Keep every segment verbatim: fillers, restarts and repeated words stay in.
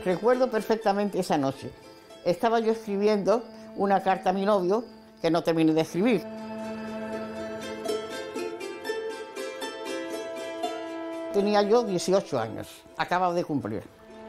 Recuerdo perfectamente esa noche. Estaba yo escribiendo una carta a mi novio que no terminé de escribir. Tenía yo dieciocho años, acababa de cumplir.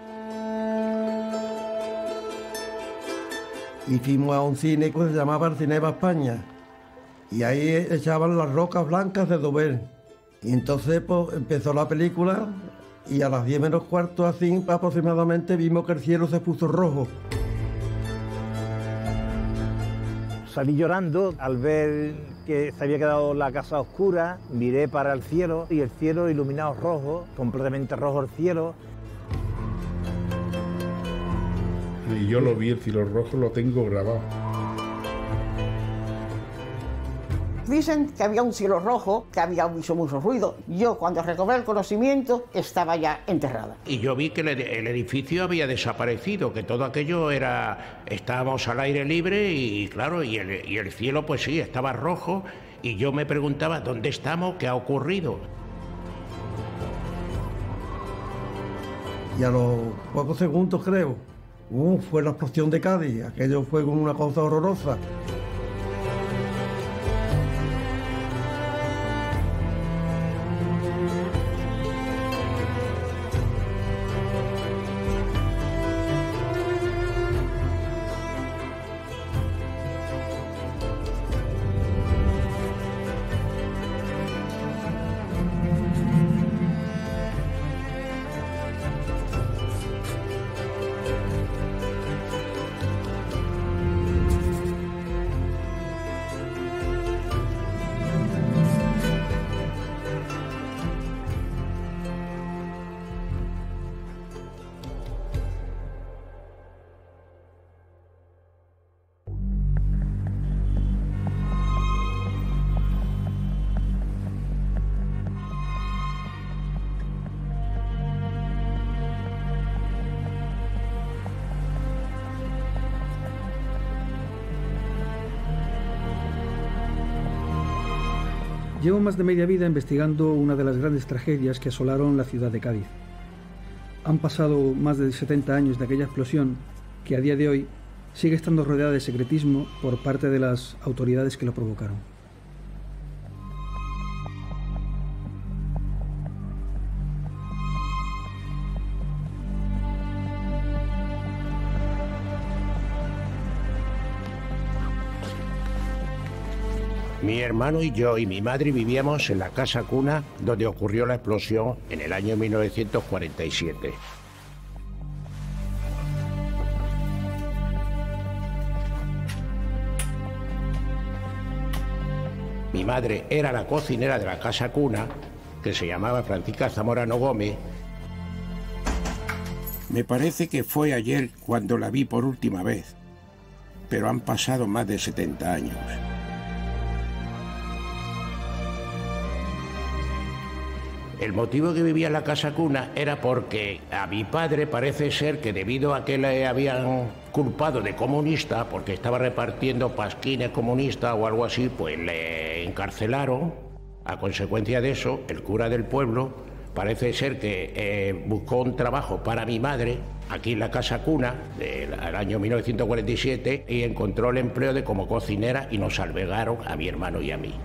Y fuimos a un cine que se llamaba el Cinema España. Y ahí echaban las rocas blancas de Dover. Y entonces pues, empezó la película y a las diez menos cuarto, así aproximadamente, vimos que el cielo se puso rojo. Salí llorando al ver que se había quedado la casa oscura, miré para el cielo y el cielo iluminado rojo, completamente rojo el cielo. Y yo lo vi, el cielo rojo lo tengo grabado. Dicen que había un cielo rojo, que había mucho, mucho ruido. Yo, cuando recobré el conocimiento, estaba ya enterrada. Y yo vi que el, el edificio había desaparecido, que todo aquello era... Estábamos al aire libre y, claro, y el, y el cielo, pues sí, estaba rojo. Y yo me preguntaba, ¿dónde estamos? ¿Qué ha ocurrido? Y a los pocos segundos, creo, uh, fue la explosión de Cádiz. Aquello fue una cosa horrorosa. Llevo más de media vida investigando una de las grandes tragedias que asolaron la ciudad de Cádiz. Han pasado más de setenta años de aquella explosión que a día de hoy sigue estando rodeada de secretismo por parte de las autoridades que lo provocaron. Mi hermano y yo y mi madre vivíamos en la casa cuna donde ocurrió la explosión en el año mil novecientos cuarenta y siete. Mi madre era la cocinera de la casa cuna, que se llamaba Francisca Zamorano Gómez. Me parece que fue ayer cuando la vi por última vez, pero han pasado más de setenta años. El motivo que vivía en la casa cuna era porque a mi padre parece ser que debido a que le habían culpado de comunista, porque estaba repartiendo pasquines comunistas o algo así, pues le encarcelaron. A consecuencia de eso, el cura del pueblo parece ser que eh, buscó un trabajo para mi madre aquí en la casa cuna del año mil novecientos cuarenta y siete y encontró el empleo de como cocinera y nos albergaron a mi hermano y a mí.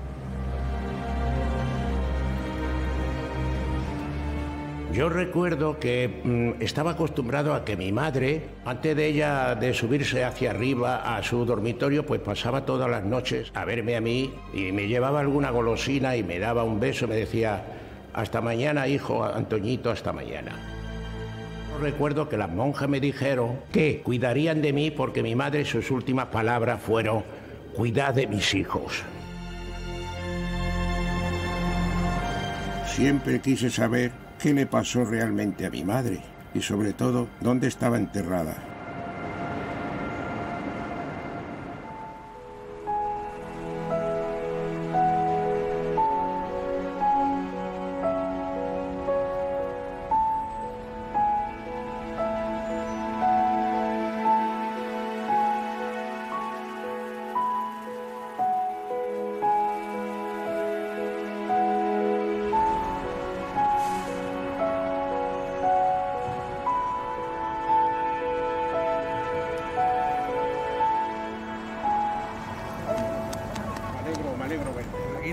Yo recuerdo que mmm, estaba acostumbrado a que mi madre, antes de ella de subirse hacia arriba a su dormitorio, pues pasaba todas las noches a verme a mí y me llevaba alguna golosina y me daba un beso, me decía, hasta mañana, hijo Antoñito, hasta mañana. Recuerdo que las monjas me dijeron que cuidarían de mí porque mi madre, sus últimas palabras fueron, cuidad de mis hijos. Siempre quise saber qué le pasó realmente a mi madre y sobre todo dónde estaba enterrada.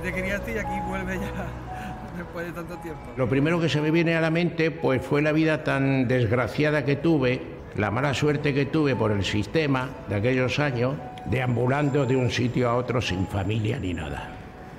te criaste y aquí vuelves ya después de tanto tiempo. Lo primero que se me viene a la mente pues fue la vida tan desgraciada que tuve, la mala suerte que tuve por el sistema de aquellos años, deambulando de un sitio a otro sin familia ni nada.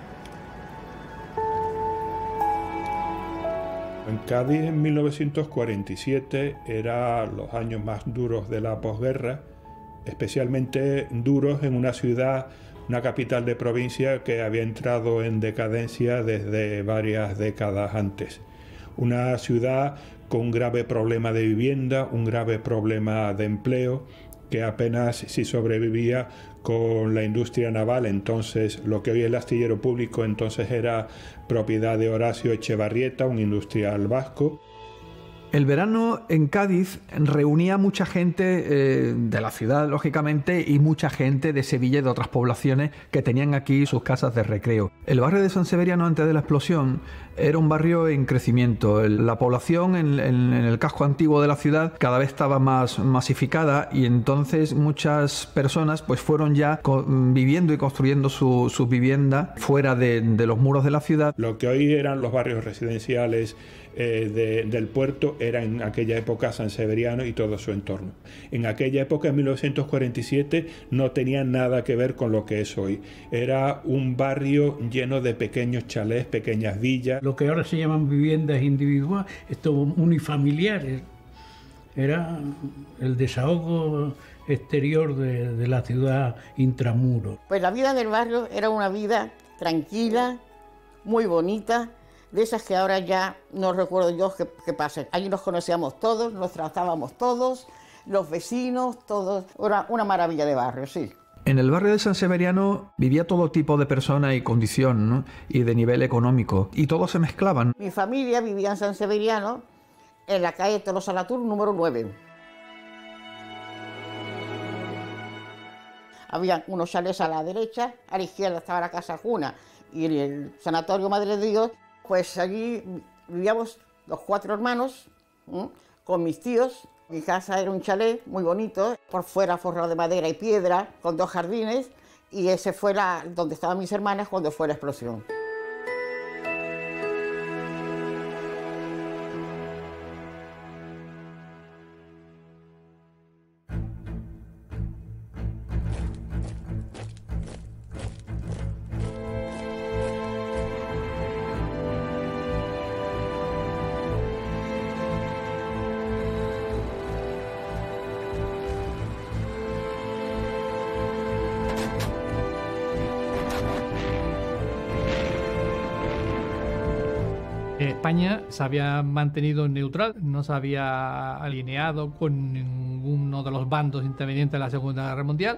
En Cádiz en mil novecientos cuarenta y siete eran los años más duros de la posguerra, especialmente duros en una ciudad, una capital de provincia que había entrado en decadencia desde varias décadas antes. Una ciudad con un grave problema de vivienda, un grave problema de empleo, que apenas si sobrevivía con la industria naval. Entonces, lo que hoy es el astillero público, entonces era propiedad de Horacio Echevarrieta, un industrial vasco. El verano en Cádiz reunía mucha gente eh, de la ciudad, lógicamente, y mucha gente de Sevilla y de otras poblaciones que tenían aquí sus casas de recreo. El barrio de San Severiano, antes de la explosión, era un barrio en crecimiento. La población en, en, en el casco antiguo de la ciudad cada vez estaba más masificada y entonces muchas personas pues fueron ya viviendo y construyendo su, su vivienda fuera de, de los muros de la ciudad. Lo que hoy eran los barrios residenciales eh, de, del puerto era en aquella época San Severiano y todo su entorno. En aquella época, en mil novecientos cuarenta y siete, no tenía nada que ver con lo que es hoy. Era un barrio lleno de pequeños chalés, pequeñas villas. Lo que ahora se llaman viviendas individuales, esto unifamiliares, era el desahogo exterior de, de la ciudad intramuros. Pues la vida del barrio era una vida tranquila, muy bonita, de esas que ahora ya no recuerdo yo que, que pasen. Allí nos conocíamos todos, nos tratábamos todos, los vecinos, todos. Era una maravilla de barrio, sí. En el barrio de San Severiano vivía todo tipo de personas y condición, ¿no? Y de nivel económico, y todos se mezclaban. Mi familia vivía en San Severiano, en la calle Tolosa Latour, número nueve. Había unos chalés a la derecha, a la izquierda estaba la Casa Juna y el Sanatorio Madre de Dios. Pues allí vivíamos los cuatro hermanos, ¿eh? Con mis tíos. Mi casa era un chalet muy bonito, por fuera forrado de madera y piedra, con dos jardines, y ese fue la, donde estaban mis hermanas cuando fue la explosión. España se había mantenido neutral, no se había alineado con ninguno de los bandos intervenientes de la Segunda Guerra Mundial,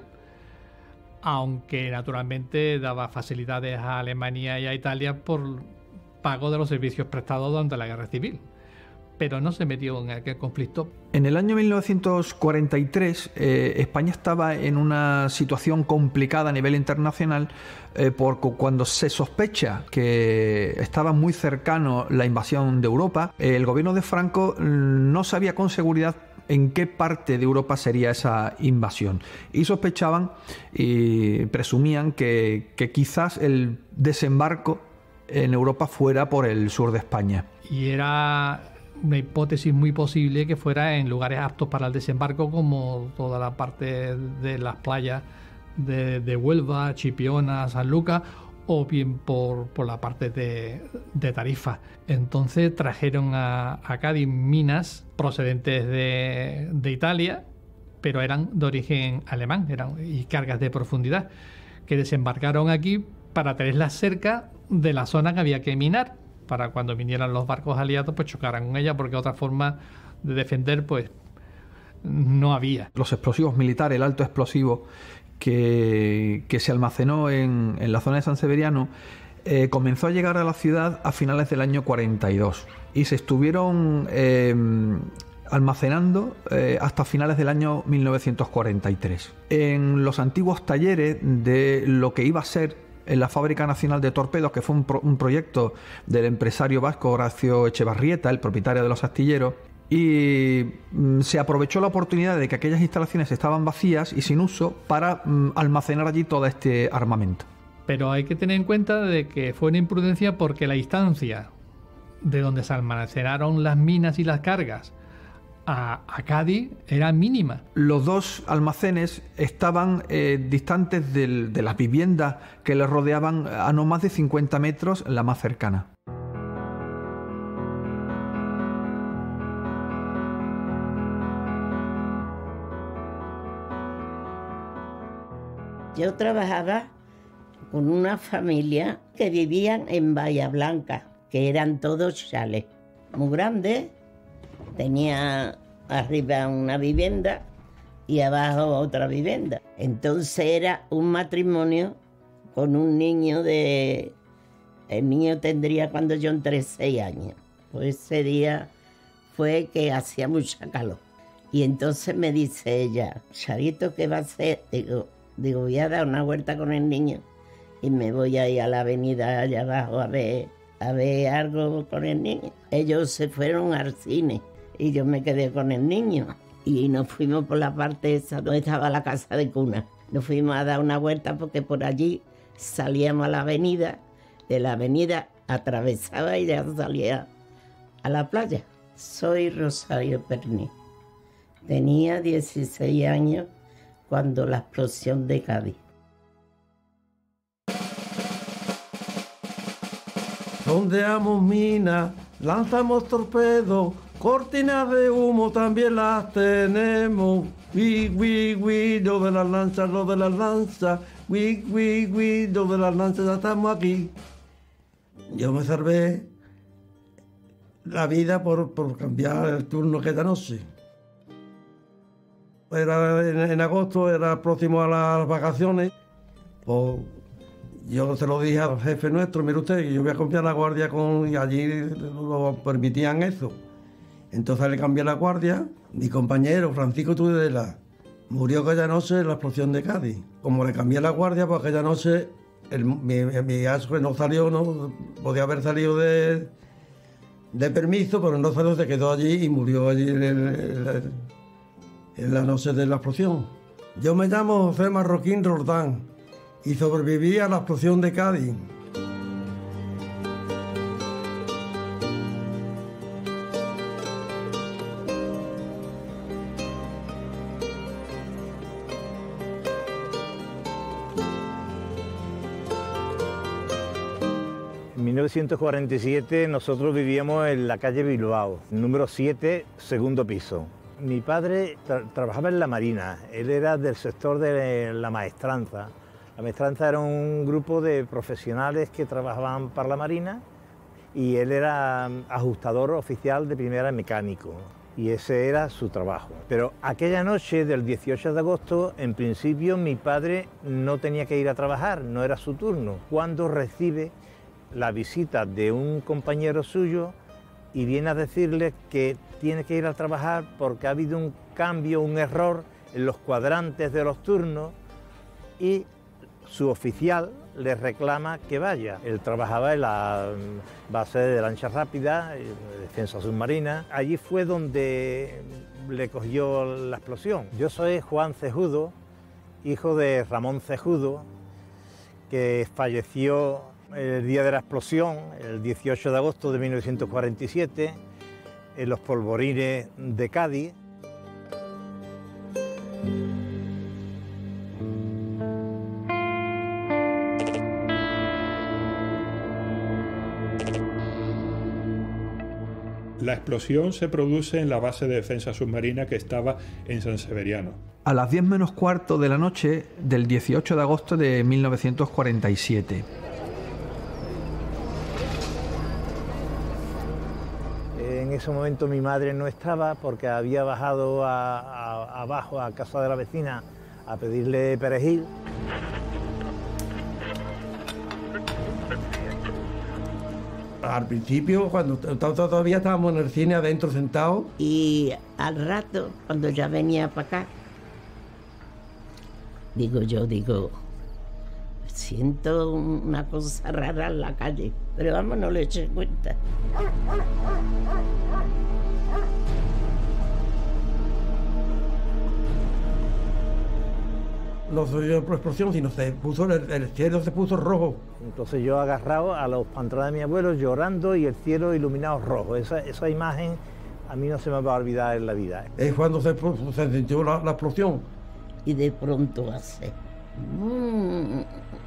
aunque naturalmente daba facilidades a Alemania y a Italia por pago de los servicios prestados durante la Guerra Civil, pero no se metió en aquel conflicto. En el año mil novecientos cuarenta y tres, eh, España estaba en una situación complicada a nivel internacional eh, porque cuando se sospecha que estaba muy cercano la invasión de Europa, eh, el gobierno de Franco no sabía con seguridad en qué parte de Europa sería esa invasión. Y sospechaban y presumían que, que quizás el desembarco en Europa fuera por el sur de España. Y era una hipótesis muy posible que fuera en lugares aptos para el desembarco, como toda la parte de las playas de, de Huelva, Chipiona, Sanlúcar, o bien por, por la parte de, de Tarifa. Entonces trajeron a, a Cádiz minas procedentes de, de Italia, pero eran de origen alemán, eran y cargas de profundidad, que desembarcaron aquí para tenerlas cerca de la zona que había que minar, para cuando vinieran los barcos aliados pues chocaran con ella, porque otra forma de defender pues no había. Los explosivos militares, el alto explosivo que, que se almacenó en, en la zona de San Severiano eh, comenzó a llegar a la ciudad a finales del año cuarenta y dos y se estuvieron eh, almacenando eh, hasta finales del año mil novecientos cuarenta y tres. En los antiguos talleres de lo que iba a ser en la Fábrica Nacional de Torpedos, que fue un, pro, un proyecto del empresario vasco Horacio Echevarrieta, el propietario de los astilleros, y mm, se aprovechó la oportunidad de que aquellas instalaciones estaban vacías y sin uso para mm, almacenar allí todo este armamento. Pero hay que tener en cuenta de que fue una imprudencia porque la distancia de donde se almacenaron las minas y las cargas a, a Cádiz era mínima. Los dos almacenes estaban eh, distantes del, de las viviendas que les rodeaban a no más de cincuenta metros, la más cercana. Yo trabajaba con una familia que vivían en Bahía Blanca, que eran todos chales muy grandes. Tenía arriba una vivienda y abajo otra vivienda. Entonces era un matrimonio con un niño de... El niño tendría cuando yo entré seis años. Pues ese día fue que hacía mucha calor. Y entonces me dice ella, Charito, ¿qué va a hacer? Digo, digo, voy a dar una vuelta con el niño y me voy a ir a la avenida allá abajo a ver, a ver algo con el niño. Ellos se fueron al cine y yo me quedé con el niño. Y nos fuimos por la parte esa donde estaba la casa de cuna. Nos fuimos a dar una vuelta porque por allí salíamos a la avenida. De la avenida atravesaba y ya salía a la playa. Soy Rosario Perní. Tenía dieciséis años cuando la explosión de Cádiz. Sondeamos minas, lanzamos torpedos, cortinas de humo también las tenemos. Wi, wi, wi, lo de las lanzas, lo de las lanzas. Wi, wi, wi, lo de las lanzas, ya estamos aquí. Yo me salvé la vida por, por cambiar el turno aquella noche. Era en, en agosto, era próximo a las vacaciones. Pues yo se lo dije al jefe nuestro, mire usted, que yo voy a cambiar la guardia con... y allí lo permitían eso. Entonces le cambié la guardia. Mi compañero, Francisco Tudela, murió aquella noche en la explosión de Cádiz. Como le cambié la guardia, pues aquella noche el, mi, mi asco no salió, no podía haber salido de, de permiso, pero no salió, se quedó allí y murió allí en, el, en, la, en la noche de la explosión. Yo me llamo José Marroquín Roldán y sobreviví a la explosión de Cádiz. En mil novecientos cuarenta y siete nosotros vivíamos en la calle Bilbao, número siete, segundo piso. Mi padre tra trabajaba en la Marina, él era del sector de la maestranza. La maestranza era un grupo de profesionales que trabajaban para la Marina y él era ajustador oficial de primera mecánico y ese era su trabajo. Pero aquella noche del dieciocho de agosto, en principio mi padre no tenía que ir a trabajar, no era su turno, cuando recibe la visita de un compañero suyo y viene a decirle que tiene que ir a trabajar porque ha habido un cambio, un error en los cuadrantes de los turnos y su oficial le reclama que vaya. Él trabajaba en la base de lancha rápida, de defensa submarina. Allí fue donde le cogió la explosión. Yo soy Juan Cejudo, hijo de Ramón Cejudo, que falleció el día de la explosión, el dieciocho de agosto de mil novecientos cuarenta y siete, en los polvorines de Cádiz. La explosión se produce en la base de defensa submarina que estaba en San Severiano. A las diez menos cuarto de la noche del dieciocho de agosto de mil novecientos cuarenta y siete. En ese momento mi madre no estaba porque había bajado a, a, abajo a casa de la vecina a pedirle perejil. Al principio, cuando todavía estábamos en el cine adentro sentados. Y al rato, cuando ya venía para acá, digo yo, digo, siento una cosa rara en la calle, pero vamos, no le eché cuenta. no se dio por explosión, sino se puso, el, el cielo se puso rojo. Entonces yo agarrado a los pantalones de mi abuelo llorando y el cielo iluminado rojo. Esa, esa imagen a mí no se me va a olvidar en la vida. Es cuando se, se sintió la, la explosión. Y de pronto hace... Mm.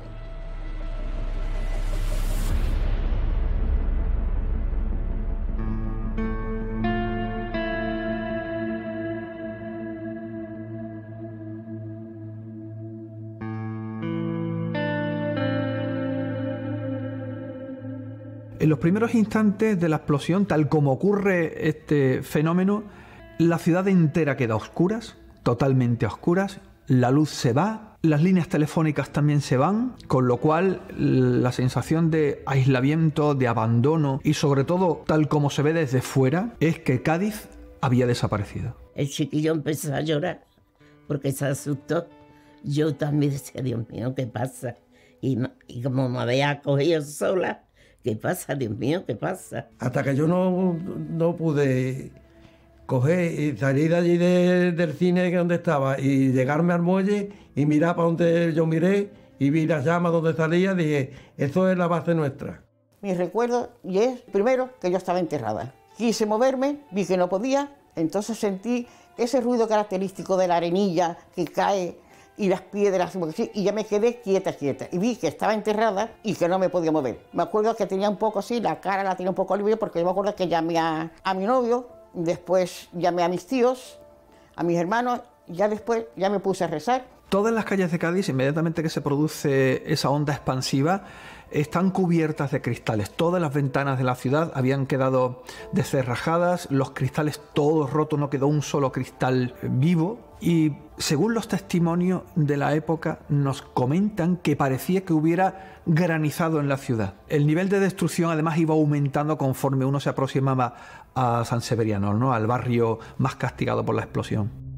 En los primeros instantes de la explosión, tal como ocurre este fenómeno, la ciudad entera queda a oscuras, totalmente a oscuras, la luz se va, las líneas telefónicas también se van, con lo cual la sensación de aislamiento, de abandono y sobre todo, tal como se ve desde fuera, es que Cádiz había desaparecido. El chiquillo empezó a llorar porque se asustó. Yo también decía, Dios mío, ¿qué pasa? Y, y como me había cogido sola, ¿qué pasa, Dios mío, qué pasa? Hasta que yo no, no pude coger y salir de allí de, del cine donde estaba y llegarme al muelle y mirar para donde yo miré y vi las llamas donde salía, dije, eso es la base nuestra. Mi recuerdo y es, primero, que yo estaba enterrada. Quise moverme, vi que no podía, entonces sentí ese ruido característico de la arenilla que cae y las piedras, y ya me quedé quieta, quieta. Y vi que estaba enterrada y que no me podía mover. Me acuerdo que tenía un poco así, la cara la tenía un poco alivio, porque yo me acuerdo que llamé a, a mi novio, después llamé a mis tíos, a mis hermanos, y ya después ya me puse a rezar. Todas las calles de Cádiz, inmediatamente que se produce esa onda expansiva, están cubiertas de cristales. Todas las ventanas de la ciudad habían quedado descerrajadas, los cristales todos rotos, no quedó un solo cristal vivo. Y según los testimonios de la época, nos comentan que parecía que hubiera granizado en la ciudad. El nivel de destrucción además iba aumentando conforme uno se aproximaba a San Severiano, ¿no?, al barrio más castigado por la explosión.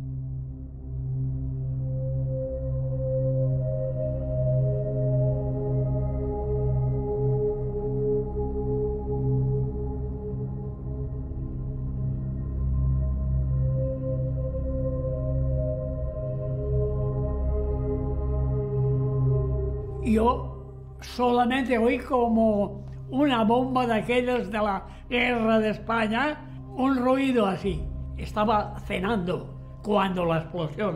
Yo solamente oí como una bomba de aquellas de la guerra de España, un ruido así. Estaba cenando cuando la explosión.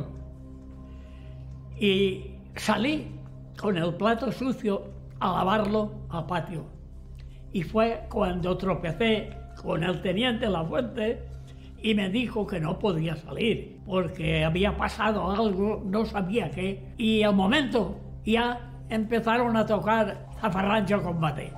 Y salí con el plato sucio a lavarlo al patio. Y fue cuando tropecé con el teniente Lafuente y me dijo que no podía salir porque había pasado algo, no sabía qué. Y al momento ya empezaron a tocar Zafarrancho Combate.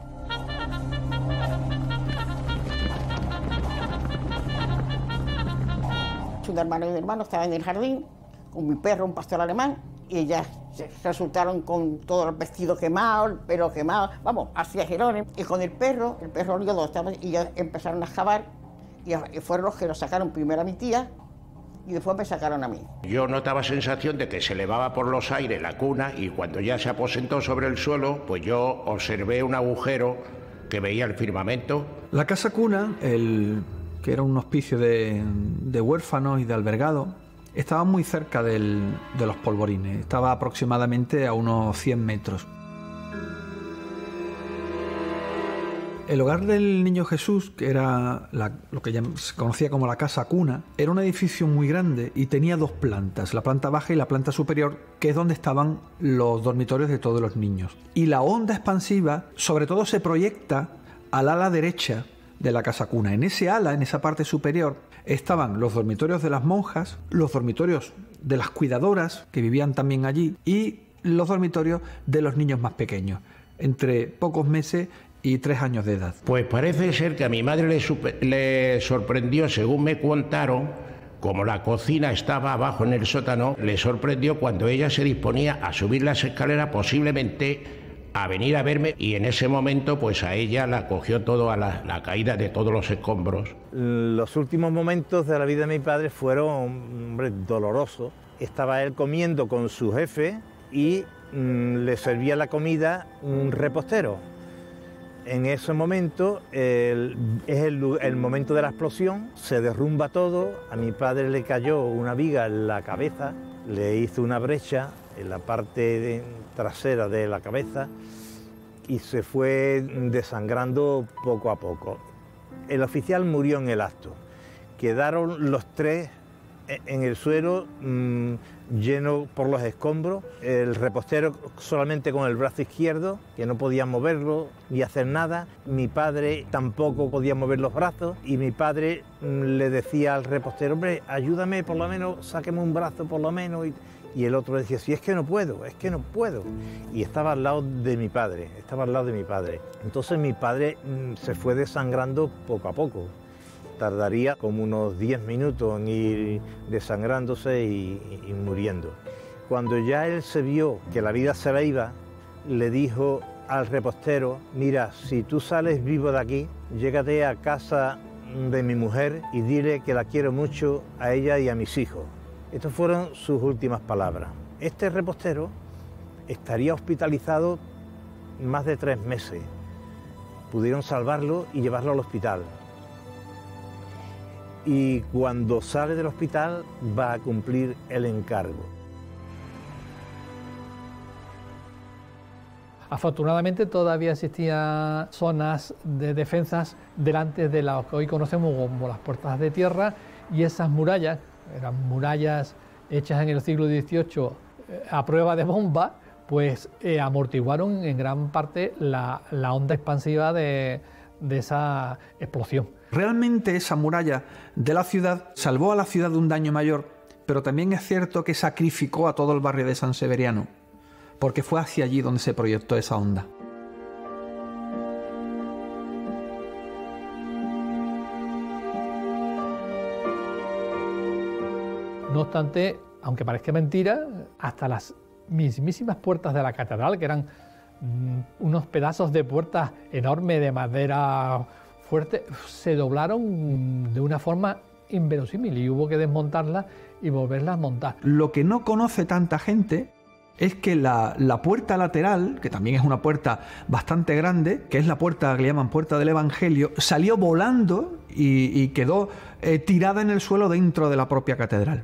Un hermano y un hermano estaban en el jardín con mi perro, un pastor alemán, y ellas se resultaron con todo el vestido quemado, el pelo quemado, vamos, hacia Jerónimo. Y con el perro, el perro unido donde estaba, y ya empezaron a excavar, y fueron los que lo sacaron primero a mi tía, y después me sacaron a mí. Yo notaba sensación de que se elevaba por los aires la cuna y cuando ya se aposentó sobre el suelo, pues yo observé un agujero que veía el firmamento. La casa cuna, el, que era un hospicio de, de huérfanos y de albergados, estaba muy cerca del, de los polvorines, estaba aproximadamente a unos cien metros. El hogar del Niño Jesús, que era la, lo que ya se conocía como la casa cuna, era un edificio muy grande y tenía dos plantas, la planta baja y la planta superior, que es donde estaban los dormitorios de todos los niños. Y la onda expansiva, sobre todo, se proyecta al ala derecha de la casa cuna. En ese ala, en esa parte superior, estaban los dormitorios de las monjas, los dormitorios de las cuidadoras, que vivían también allí, y los dormitorios de los niños más pequeños, entre pocos meses y tres años de edad. Pues parece ser que a mi madre le, super, le sorprendió, según me contaron, como la cocina estaba abajo en el sótano, le sorprendió cuando ella se disponía a subir las escaleras, posiblemente a venir a verme, y en ese momento pues a ella la cogió todo a la, la caída de todos los escombros. Los últimos momentos de la vida de mi padre fueron, hombre, dolorosos. Estaba él comiendo con su jefe y mmm, le servía la comida un repostero. En ese momento el, es el, el momento de la explosión, se derrumba todo, a mi padre le cayó una viga en la cabeza, Le hizo una brecha en la parte de, trasera de la cabeza y se fue desangrando poco a poco. El oficial murió en el acto. Quedaron los tres en el suelo, mmm, lleno por los escombros, el repostero solamente con el brazo izquierdo, que no podía moverlo ni hacer nada, mi padre tampoco podía mover los brazos y mi padre mmm, le decía al repostero, hombre, ayúdame por lo menos, sáqueme un brazo por lo menos, y, y el otro decía, sí, es que no puedo, es que no puedo, y estaba al lado de mi padre, estaba al lado de mi padre. Entonces mi padre mmm, se fue desangrando poco a poco. Tardaría como unos diez minutos en ir desangrándose y, y muriendo. Cuando ya él se vio que la vida se le iba, le dijo al repostero, mira, si tú sales vivo de aquí, llégate a casa de mi mujer y dile que la quiero mucho a ella y a mis hijos. Estas fueron sus últimas palabras. Este repostero estaría hospitalizado más de tres meses. Pudieron salvarlo y llevarlo al hospital. Y cuando sale del hospital va a cumplir el encargo. Afortunadamente todavía existían zonas de defensas delante de lo que hoy conocemos como las puertas de tierra, y esas murallas, eran murallas hechas en el siglo dieciocho eh, a prueba de bomba, pues eh, amortiguaron en gran parte la, la onda expansiva de, de esa explosión. Realmente esa muralla de la ciudad salvó a la ciudad de un daño mayor, pero también es cierto que sacrificó a todo el barrio de San Severiano, porque fue hacia allí donde se proyectó esa onda. No obstante, aunque parezca mentira, hasta las mismísimas puertas de la catedral, que eran mmm, unos pedazos de puertas enormes de madera fuerte, se doblaron de una forma inverosímil y hubo que desmontarlas y volverlas a montar. Lo que no conoce tanta gente es que la, la puerta lateral, que también es una puerta bastante grande, que es la puerta que le llaman Puerta del Evangelio, salió volando y, y quedó eh, tirada en el suelo dentro de la propia catedral.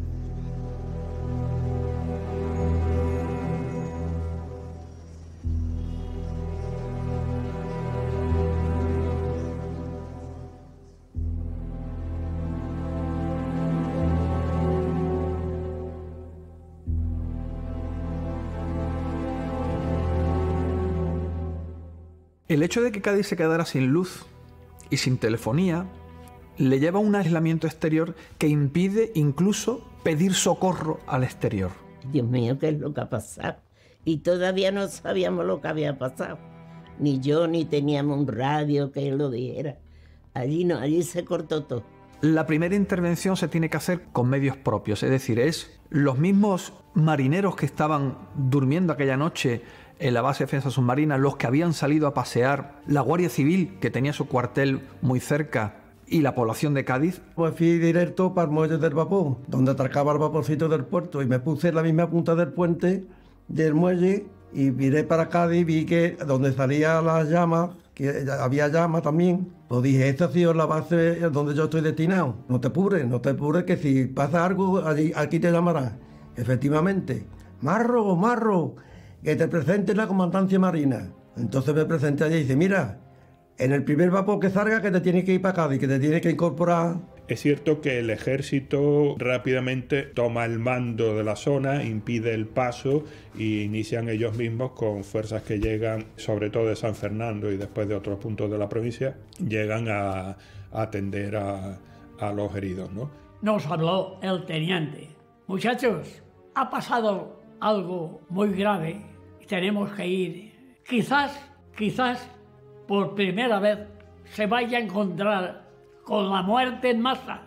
El hecho de que Cádiz se quedara sin luz y sin telefonía le lleva a un aislamiento exterior que impide incluso pedir socorro al exterior. Dios mío, ¿qué es lo que ha pasado? Y todavía no sabíamos lo que había pasado. Ni yo, ni teníamos un radio que lo dijera. Allí no, allí se cortó todo. La primera intervención se tiene que hacer con medios propios, es decir, es los mismos marineros que estaban durmiendo aquella noche en la base de defensa submarina, los que habían salido a pasear, la Guardia Civil, que tenía su cuartel muy cerca, y la población de Cádiz. Pues fui directo para el muelle del vapor, donde atracaba el vaporcito del puerto, y me puse en la misma punta del puente del muelle y miré para Cádiz, vi que donde salían las llamas, que había llamas también, pues dije, esta ha sido la base donde yo estoy destinado. No te apures, no te apures, que si pasa algo, allí, aquí te llamarán. Efectivamente, Marro, Marro, que te presente en la comandancia marina. Entonces me presenté allí y dice, mira, en el primer vapor que salga que te tienes que ir para Cádiz, que te tienes que incorporar. Es cierto que el ejército rápidamente toma el mando de la zona, impide el paso y inician ellos mismos con fuerzas que llegan, sobre todo de San Fernando y después de otros puntos de la provincia, llegan a, a atender a, a los heridos, ¿no? Nos habló el teniente. Muchachos, ha pasado algo muy grave y tenemos que ir. Quizás, quizás, por primera vez se vaya a encontrar con la muerte en masa.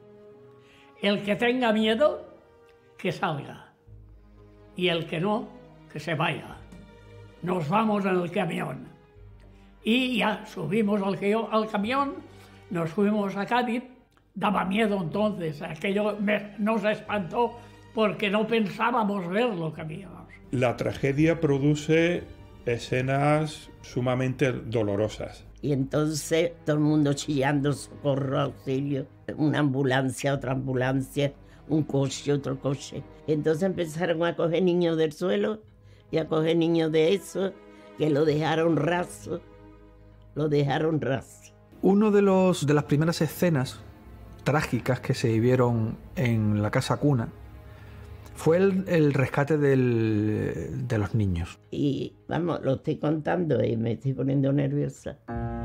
El que tenga miedo, que salga. Y el que no, que se vaya. Nos vamos en el camión. Y ya subimos al, al camión, nos fuimos a Cádiz. Daba miedo entonces, aquello me, nos espantó porque no pensábamos ver lo que veíamos. La tragedia produce escenas sumamente dolorosas. Y entonces todo el mundo chillando, socorro, auxilio, una ambulancia, otra ambulancia, un coche, otro coche. Entonces empezaron a coger niños del suelo y a coger niños de eso, que lo dejaron raso, lo dejaron raso. Uno de los de las primeras escenas trágicas que se vivieron en la casa cuna fue el, el rescate del, de los niños. Y vamos, lo estoy contando y me estoy poniendo nerviosa.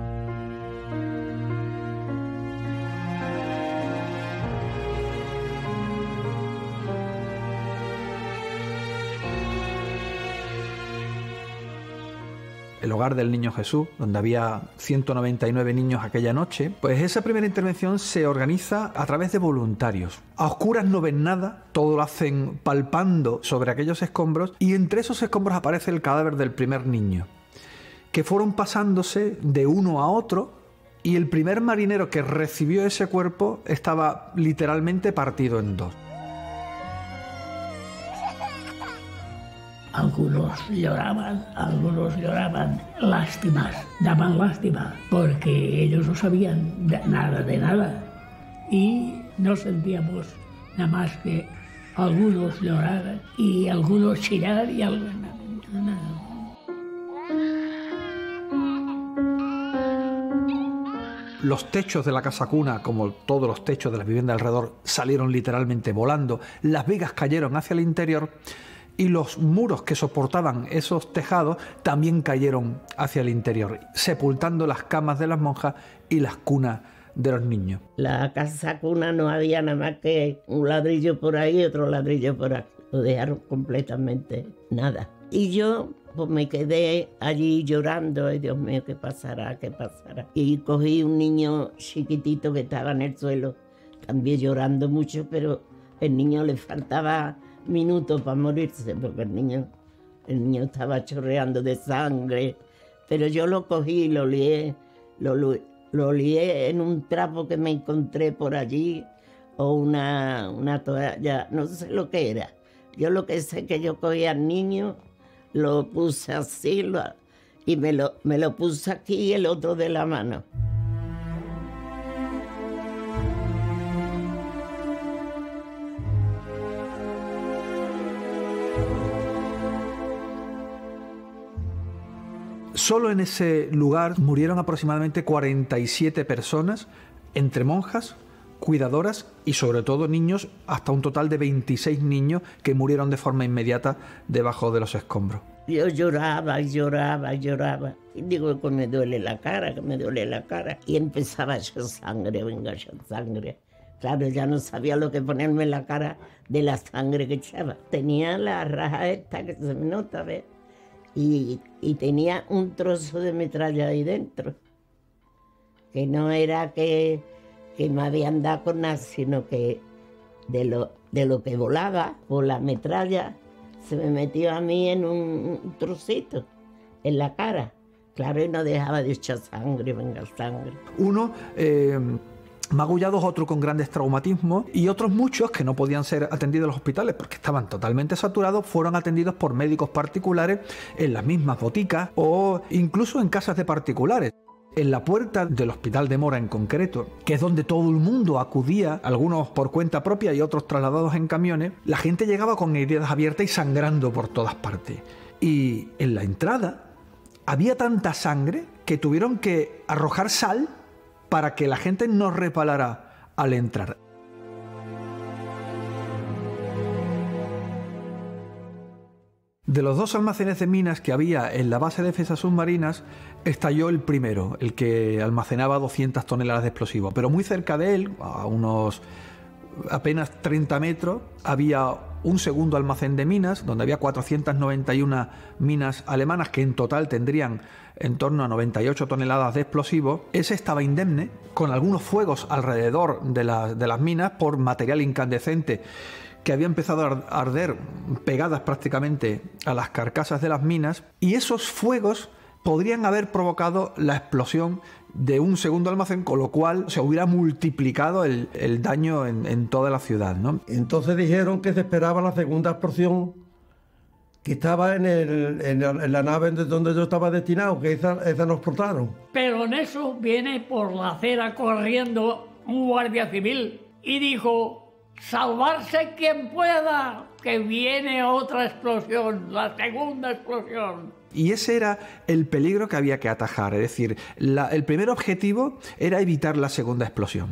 El hogar del Niño Jesús, donde había ciento noventa y nueve niños aquella noche, pues esa primera intervención se organiza a través de voluntarios. A oscuras no ven nada, todo lo hacen palpando sobre aquellos escombros, y entre esos escombros aparece el cadáver del primer niño, que fueron pasándose de uno a otro, y el primer marinero que recibió ese cuerpo estaba literalmente partido en dos. Algunos lloraban, algunos lloraban lástimas, daban lástima, porque ellos no sabían de nada de nada. Y no sentíamos nada más que algunos llorar y algunos chillar y algunos nada. Los techos de la casa cuna, como todos los techos de las viviendas alrededor, salieron literalmente volando, las vigas cayeron hacia el interior, y los muros que soportaban esos tejados también cayeron hacia el interior, sepultando las camas de las monjas y las cunas de los niños. La casa cuna no había nada más que un ladrillo por ahí y otro ladrillo por aquí. Lo dejaron completamente nada. Y yo pues me quedé allí llorando. Ay, Dios mío, ¿qué pasará? ¿Qué pasará? Y cogí un niño chiquitito que estaba en el suelo, también llorando mucho, pero el niño le faltaba minutos para morirse, porque el niño, el niño estaba chorreando de sangre, pero yo lo cogí y lo lié, lo, lo, lo lié en un trapo que me encontré por allí, o una, una toalla, no sé lo que era. Yo lo que sé es que yo cogí al niño, lo puse así, lo, y me lo, me lo puse aquí y el otro de la mano. Solo en ese lugar murieron aproximadamente cuarenta y siete personas, entre monjas, cuidadoras y sobre todo niños, hasta un total de veintiséis niños que murieron de forma inmediata debajo de los escombros. Yo lloraba, lloraba, lloraba. Y digo que me duele la cara, que me duele la cara. Y empezaba a echar sangre, venga, a echar sangre. Claro, ya no sabía lo que ponerme en la cara de la sangre que echaba. Tenía la raja esta que se me nota, ¿ves? Y, y tenía un trozo de metralla ahí dentro, que no era que, que me habían dado con nada, sino que de lo, de lo que volaba por la metralla se me metió a mí en un, un trocito, en la cara. Claro, y no dejaba de echar sangre, venga, sangre. Uno... Eh... magullados, otros con grandes traumatismos y otros muchos que no podían ser atendidos en los hospitales porque estaban totalmente saturados, fueron atendidos por médicos particulares en las mismas boticas o incluso en casas de particulares. En la puerta del Hospital de Mora en concreto, que es donde todo el mundo acudía, algunos por cuenta propia y otros trasladados en camiones, la gente llegaba con heridas abiertas y sangrando por todas partes. Y en la entrada había tanta sangre que tuvieron que arrojar sal para que la gente no repalara al entrar. De los dos almacenes de minas que había en la base de defensas submarinas, estalló el primero, el que almacenaba doscientas toneladas de explosivos. Pero muy cerca de él, a unos apenas treinta metros, había un segundo almacén de minas, donde había cuatrocientas noventa y una minas alemanas, que en total tendrían en torno a noventa y ocho toneladas de explosivos. Ese estaba indemne, con algunos fuegos alrededor de, la, de las minas por material incandescente que había empezado a arder pegadas prácticamente a las carcasas de las minas, y esos fuegos podrían haber provocado la explosión de un segundo almacén, con lo cual se hubiera multiplicado el, el daño en, en toda la ciudad, ¿no? Entonces dijeron que se esperaba la segunda explosión, que estaba en, el, en, la, en la nave donde yo estaba destinado, que esa, esa no explotaron. Pero en eso viene por la acera corriendo un guardia civil y dijo: salvarse quien pueda, que viene otra explosión, la segunda explosión. Y ese era el peligro que había que atajar, es decir, la, el primer objetivo era evitar la segunda explosión.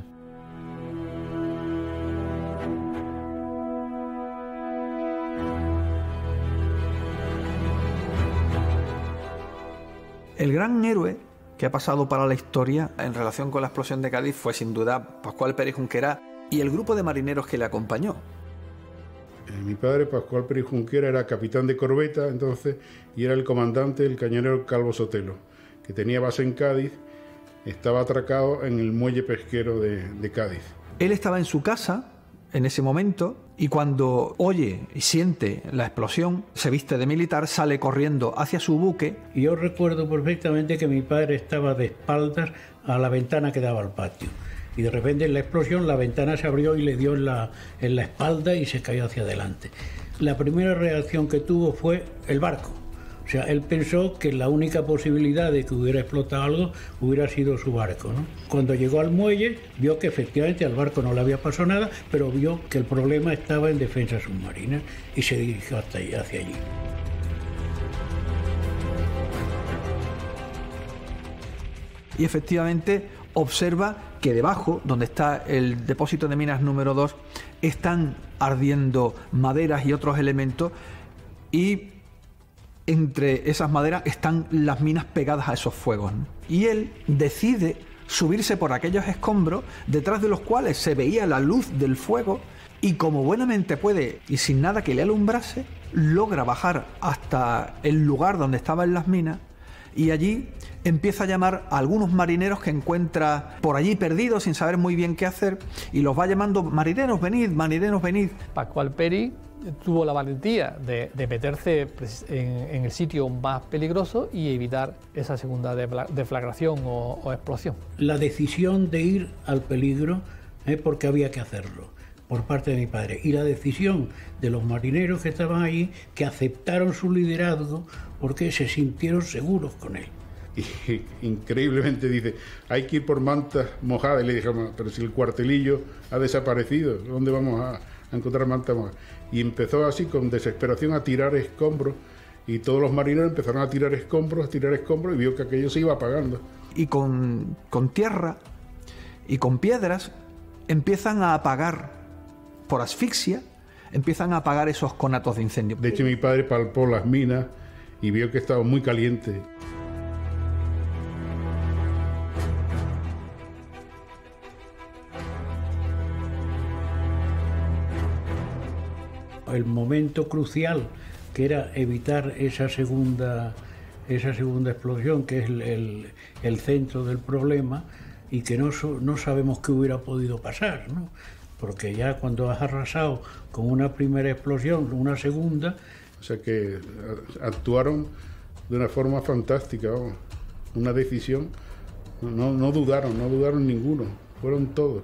El gran héroe que ha pasado para la historia en relación con la explosión de Cádiz fue sin duda Pascual Pérez Junquera y el grupo de marineros que le acompañó. Eh, mi padre, Pascual Pérez Junquera, era capitán de corbeta entonces y era el comandante del cañonero Calvo Sotelo, que tenía base en Cádiz, estaba atracado en el muelle pesquero de, de Cádiz. Él estaba en su casa en ese momento y cuando oye y siente la explosión, se viste de militar, sale corriendo hacia su buque. Y yo recuerdo perfectamente que mi padre estaba de espaldas a la ventana que daba al patio. Y de repente en la explosión la ventana se abrió y le dio en la, en la espalda y se cayó hacia adelante. La primera reacción que tuvo fue el barco. O sea, él pensó que la única posibilidad de que hubiera explotado algo hubiera sido su barco, ¿no? Cuando llegó al muelle, vio que efectivamente al barco no le había pasado nada, pero vio que el problema estaba en defensa submarina y se dirigió hasta allí, hacia allí. Y efectivamente observa que debajo, donde está el depósito de minas número dos, están ardiendo maderas y otros elementos y entre esas maderas están las minas pegadas a esos fuegos, ¿no? Y él decide subirse por aquellos escombros detrás de los cuales se veía la luz del fuego y como buenamente puede y sin nada que le alumbrase, logra bajar hasta el lugar donde estaban las minas y allí empieza a llamar a algunos marineros que encuentra por allí perdidos sin saber muy bien qué hacer y los va llamando: marineros, venid, marineros, venid. Pascual Pérez tuvo la valentía de, de meterse en, en el sitio más peligroso y evitar esa segunda deflagración o, o explosión. La decisión de ir al peligro es eh, porque había que hacerlo por parte de mi padre y la decisión de los marineros que estaban allí, que aceptaron su liderazgo porque se sintieron seguros con él. Y increíblemente dice, hay que ir por mantas mojadas. Y le dije, pero si el cuartelillo ha desaparecido, ¿dónde vamos a, a encontrar mantas mojadas? Y empezó así con desesperación a tirar escombros y todos los marineros empezaron a tirar escombros, a tirar escombros y vio que aquello se iba apagando. Y con, con tierra y con piedras empiezan a apagar, por asfixia, empiezan a apagar esos conatos de incendio. De hecho, mi padre palpó las minas y vio que estaba muy caliente. El momento crucial que era evitar esa segunda, esa segunda explosión, que es el, el, el centro del problema, y que no, no sabemos qué hubiera podido pasar, ¿no? Porque ya cuando has arrasado con una primera explosión, una segunda... O sea que actuaron de una forma fantástica, vamos. Una decisión, no, no dudaron, no dudaron ninguno, fueron todos.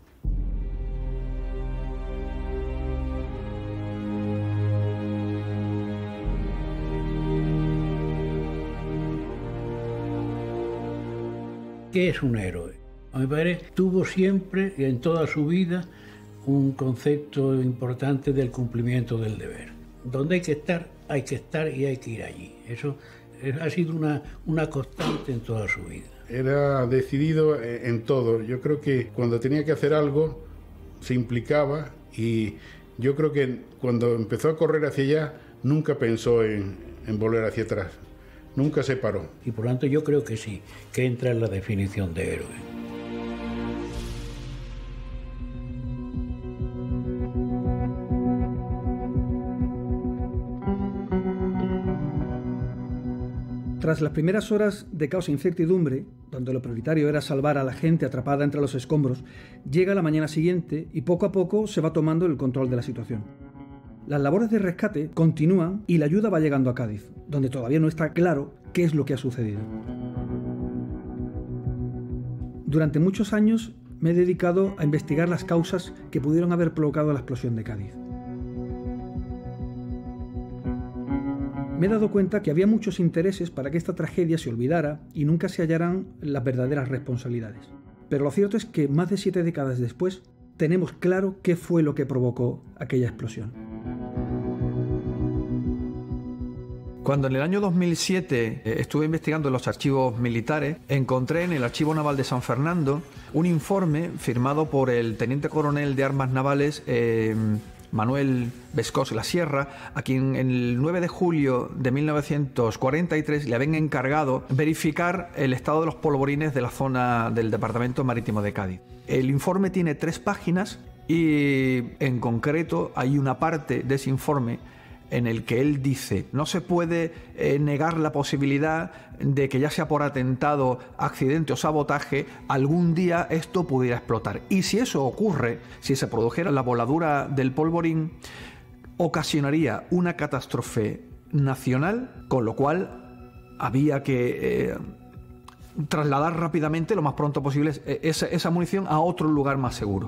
¿Qué es un héroe? A mi padre tuvo siempre y en toda su vida un concepto importante del cumplimiento del deber. Donde hay que estar, hay que estar y hay que ir allí. Eso ha sido una, una constante en toda su vida. Era decidido en todo. Yo creo que cuando tenía que hacer algo se implicaba y yo creo que cuando empezó a correr hacia allá nunca pensó en, en volver hacia atrás. Nunca se paró. Y por lo tanto yo creo que sí, que entra en la definición de héroe. Tras las primeras horas de caos e incertidumbre, donde lo prioritario era salvar a la gente atrapada entre los escombros, llega la mañana siguiente y poco a poco se va tomando el control de la situación. Las labores de rescate continúan y la ayuda va llegando a Cádiz, donde todavía no está claro qué es lo que ha sucedido. Durante muchos años me he dedicado a investigar las causas que pudieron haber provocado la explosión de Cádiz. Me he dado cuenta que había muchos intereses para que esta tragedia se olvidara y nunca se hallaran las verdaderas responsabilidades. Pero lo cierto es que más de siete décadas después, tenemos claro qué fue lo que provocó aquella explosión. Cuando en el año dos mil siete eh, estuve investigando en los archivos militares, encontré en el Archivo Naval de San Fernando un informe firmado por el teniente coronel de armas navales eh, Manuel Vescós La Sierra, a quien el nueve de julio de mil novecientos cuarenta y tres le habían encargado verificar el estado de los polvorines de la zona del Departamento Marítimo de Cádiz. El informe tiene tres páginas y en concreto hay una parte de ese informe en el que él dice: no se puede eh, negar la posibilidad de que, ya sea por atentado, accidente o sabotaje, algún día esto pudiera explotar. Y si eso ocurre, si se produjera la voladura del polvorín, ocasionaría una catástrofe nacional, con lo cual había que eh, trasladar rápidamente, lo más pronto posible, esa, esa munición a otro lugar más seguro.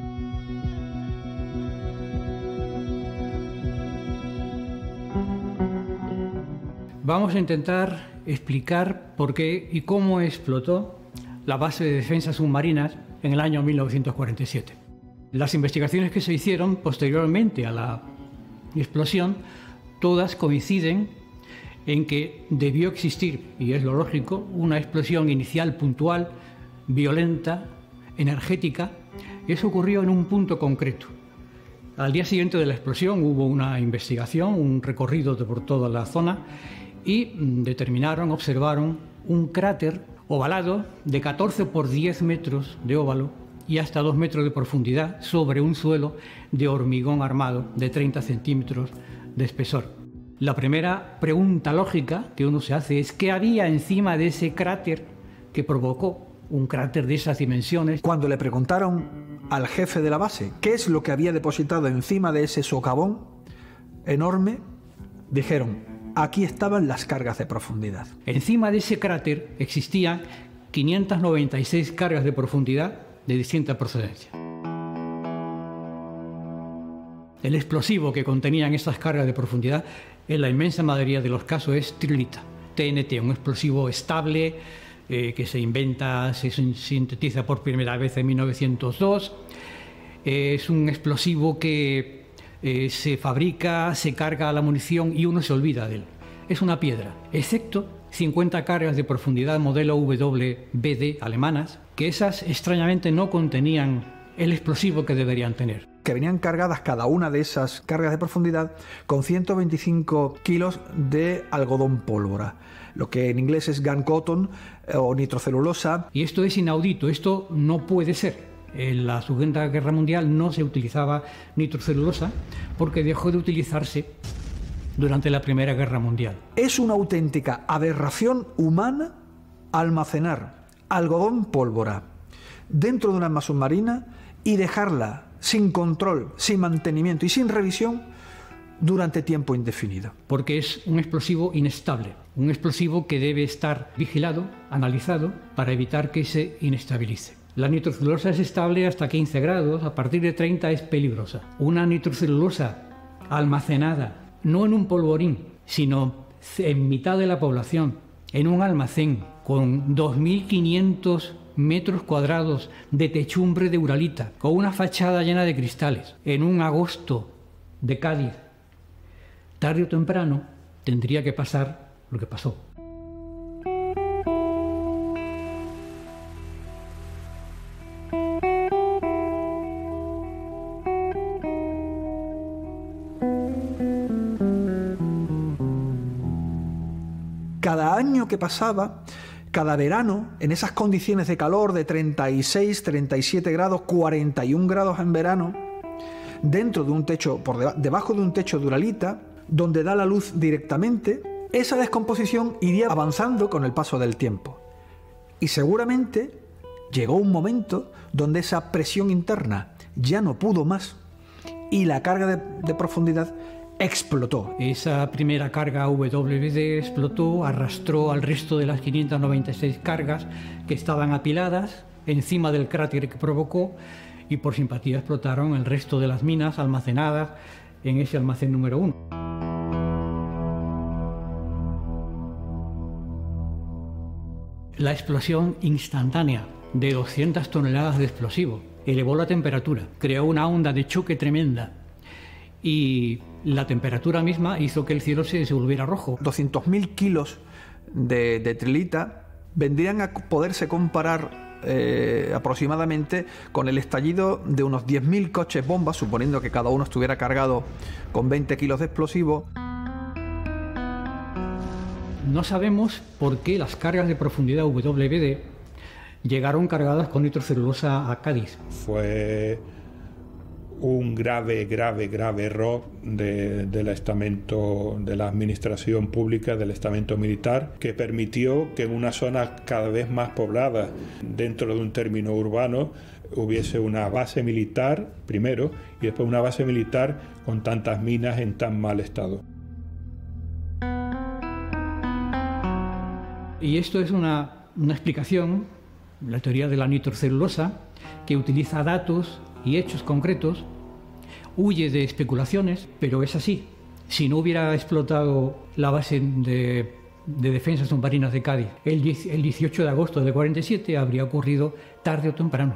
Vamos a intentar explicar por qué y cómo explotó la base de defensas submarinas en el año mil novecientos cuarenta y siete. Las investigaciones que se hicieron posteriormente a la explosión, todas coinciden en que debió existir, y es lo lógico, una explosión inicial puntual, violenta, energética. Eso ocurrió en un punto concreto. Al día siguiente de la explosión hubo una investigación, un recorrido de por toda la zona, y determinaron, observaron un cráter ovalado de catorce por diez metros de óvalo y hasta dos metros de profundidad sobre un suelo de hormigón armado de treinta centímetros de espesor. La primera pregunta lógica que uno se hace es: ¿qué había encima de ese cráter que provocó un cráter de esas dimensiones? Cuando le preguntaron al jefe de la base qué es lo que había depositado encima de ese socavón enorme, dijeron: aquí estaban las cargas de profundidad. Encima de ese cráter existían quinientas noventa y seis cargas de profundidad de distinta procedencia. El explosivo que contenían estas cargas de profundidad, en la inmensa mayoría de los casos, es trilita, T N T, un explosivo estable eh, que se inventa, se sintetiza por primera vez en mil novecientos dos. Eh, es un explosivo que Eh, se fabrica, se carga la munición y uno se olvida de él. Es una piedra, excepto cincuenta cargas de profundidad modelo W B D alemanas, que esas extrañamente no contenían el explosivo que deberían tener. Que venían cargadas cada una de esas cargas de profundidad con ciento veinticinco kilos de algodón pólvora, lo que en inglés es gun cotton eh, o nitrocelulosa. Y esto es inaudito, esto no puede ser. En la Segunda Guerra Mundial no se utilizaba nitrocelulosa porque dejó de utilizarse durante la Primera Guerra Mundial. Es una auténtica aberración humana almacenar algodón pólvora dentro de una arma submarina y dejarla sin control, sin mantenimiento y sin revisión durante tiempo indefinido. Porque es un explosivo inestable, un explosivo que debe estar vigilado, analizado, para evitar que se inestabilice. La nitrocelulosa es estable hasta quince grados, a partir de treinta es peligrosa. Una nitrocelulosa almacenada, no en un polvorín, sino en mitad de la población, en un almacén con dos mil quinientos metros cuadrados de techumbre de uralita, con una fachada llena de cristales, en un agosto de Cádiz, tarde o temprano tendría que pasar lo que pasó. Cada año que pasaba, cada verano, en esas condiciones de calor de treinta y seis, treinta y siete grados, cuarenta y un grados en verano, dentro de un techo, por deba- debajo de un techo de uralita, donde da la luz directamente, esa descomposición iría avanzando con el paso del tiempo. Y seguramente llegó un momento donde esa presión interna ya no pudo más y la carga de, de profundidad explotó. Esa primera carga W B D explotó, arrastró al resto de las quinientas noventa y seis cargas que estaban apiladas encima del cráter que provocó, y por simpatía explotaron el resto de las minas almacenadas en ese almacén número uno. La explosión instantánea de doscientas toneladas de explosivo elevó la temperatura, creó una onda de choque tremenda y la temperatura misma hizo que el cielo se, se volviera rojo. doscientos mil kilos de, de trilita vendrían a poderse comparar Eh, aproximadamente con el estallido de unos diez mil coches bombas, suponiendo que cada uno estuviera cargado con veinte kilos de explosivo. No sabemos por qué las cargas de profundidad W D llegaron cargadas con nitrocelulosa a Cádiz. Fue un grave, grave, grave error de, del estamento, de la administración pública, del estamento militar, que permitió que en una zona cada vez más poblada, dentro de un término urbano, hubiese una base militar, primero, y después una base militar con tantas minas en tan mal estado. Y esto es una, una explicación, la teoría de la nitrocelulosa, que utiliza datos y hechos concretos, huye de especulaciones, pero es así. Si no hubiera explotado la base de, de defensas submarinas de Cádiz el, el dieciocho de agosto de cuarenta y siete, habría ocurrido tarde o temprano.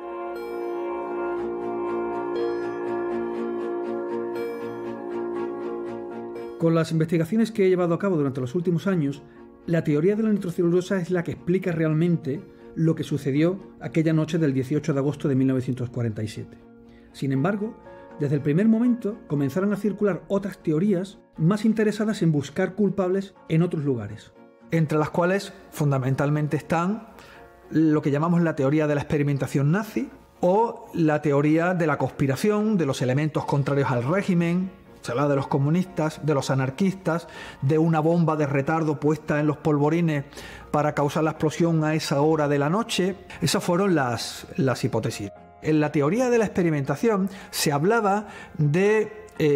Con las investigaciones que he llevado a cabo durante los últimos años, la teoría de la nitrocelulosa es la que explica realmente lo que sucedió aquella noche del dieciocho de agosto de mil novecientos cuarenta y siete. Sin embargo, desde el primer momento comenzaron a circular otras teorías más interesadas en buscar culpables en otros lugares. Entre las cuales fundamentalmente están lo que llamamos la teoría de la experimentación nazi o la teoría de la conspiración, de los elementos contrarios al régimen. Se habla de los comunistas, de los anarquistas, de una bomba de retardo puesta en los polvorines para causar la explosión a esa hora de la noche. Esas fueron las, las hipótesis. En la teoría de la experimentación se hablaba de,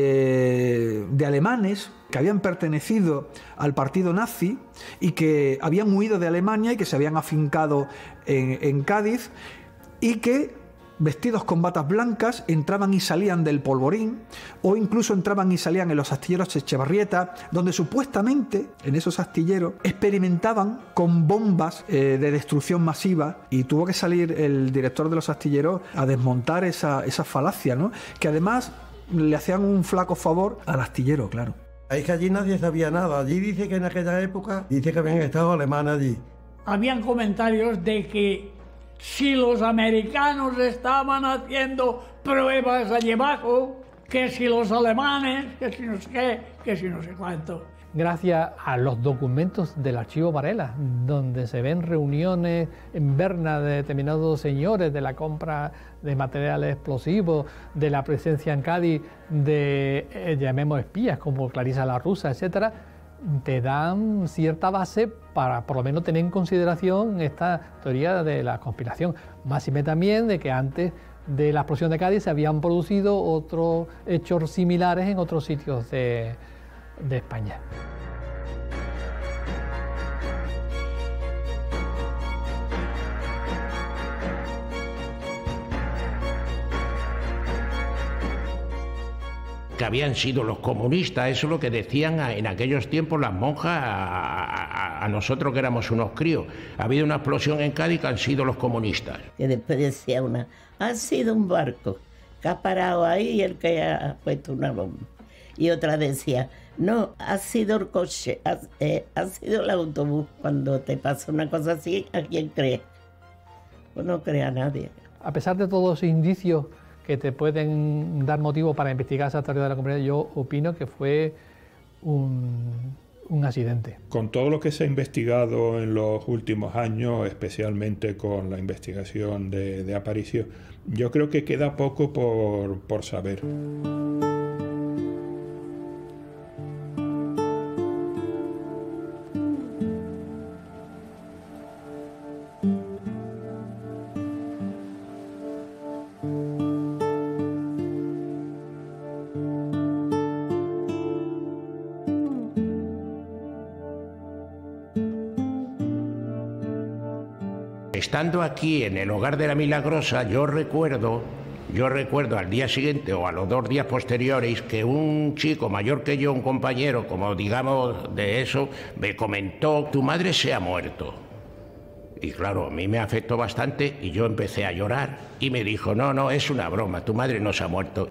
eh, de alemanes que habían pertenecido al partido nazi y que habían huido de Alemania y que se habían afincado en, en Cádiz y que, vestidos con batas blancas, entraban y salían del polvorín o incluso entraban y salían en los astilleros Echevarrieta, donde supuestamente en esos astilleros experimentaban con bombas eh, de destrucción masiva, y tuvo que salir el director de los astilleros a desmontar esa, esa falacia, ¿no? Que además le hacían un flaco favor al astillero, claro. Es que allí nadie sabía nada. Allí dice que en aquella época dice que habían estado alemanes allí. Habían comentarios de que si los americanos estaban haciendo pruebas allí abajo, que si los alemanes, que si no sé qué, que si no sé cuánto. Gracias a los documentos del archivo Varela, donde se ven reuniones en Berna de determinados señores de la compra de materiales explosivos, de la presencia en Cádiz de, eh, llamemos espías, como Clarisa la Rusa, etcétera, te dan cierta base para por lo menos tener en consideración esta teoría de la conspiración. Máxime también de que antes de la explosión de Cádiz se habían producido otros hechos similares en otros sitios de, de España. Que habían sido los comunistas, eso es lo que decían en aquellos tiempos las monjas a, a, a nosotros que éramos unos críos. Ha habido una explosión en Cádiz que han sido los comunistas. Que después decía una, ha sido un barco que ha parado ahí el que ha puesto una bomba. Y otra decía, no, ha sido el coche, ha, eh, ha sido el autobús. Cuando te pasa una cosa así, ¿a quién crees? Pues no cree a nadie. A pesar de todos los indicios que te pueden dar motivo para investigar esa teoría de la conspiración, yo opino que fue un, un accidente. Con todo lo que se ha investigado en los últimos años, especialmente con la investigación de, de Aparicio, yo creo que queda poco por, por saber. Estando aquí en el hogar de la Milagrosa, yo recuerdo, yo recuerdo al día siguiente o a los dos días posteriores que un chico mayor que yo, un compañero, como digamos de eso, me comentó, tu madre se ha muerto. Y claro, a mí me afectó bastante y yo empecé a llorar y me dijo, no, no, es una broma, tu madre no se ha muerto.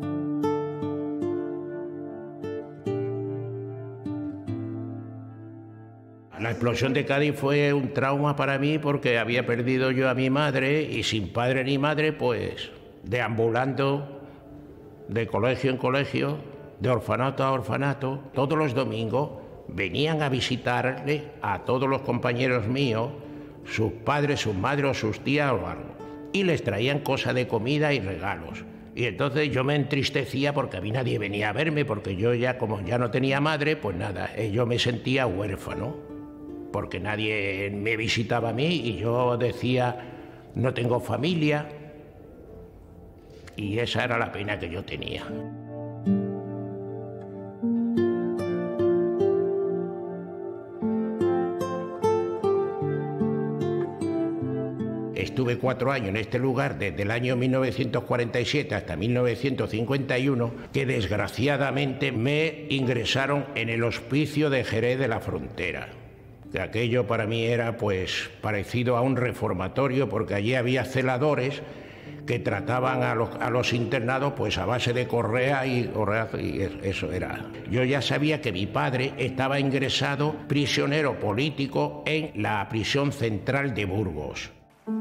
La explosión de Cádiz fue un trauma para mí porque había perdido yo a mi madre y sin padre ni madre, pues deambulando de colegio en colegio, de orfanato a orfanato, todos los domingos venían a visitarle a todos los compañeros míos, sus padres, sus madres o sus tías o algo, y les traían cosas de comida y regalos. Y entonces yo me entristecía porque a mí nadie venía a verme, porque yo ya, como ya no tenía madre, pues nada, yo me sentía huérfano, porque nadie me visitaba a mí y yo decía, no tengo familia, y esa era la pena que yo tenía. Estuve cuatro años en este lugar, desde el año mil novecientos cuarenta y siete hasta mil novecientos cincuenta y uno, que desgraciadamente me ingresaron en el hospicio de Jerez de la Frontera. Que aquello para mí era pues parecido a un reformatorio, porque allí había celadores que trataban a los, a los internados pues a base de correa y, y eso era. Yo ya sabía que mi padre estaba ingresado prisionero político en la prisión central de Burgos.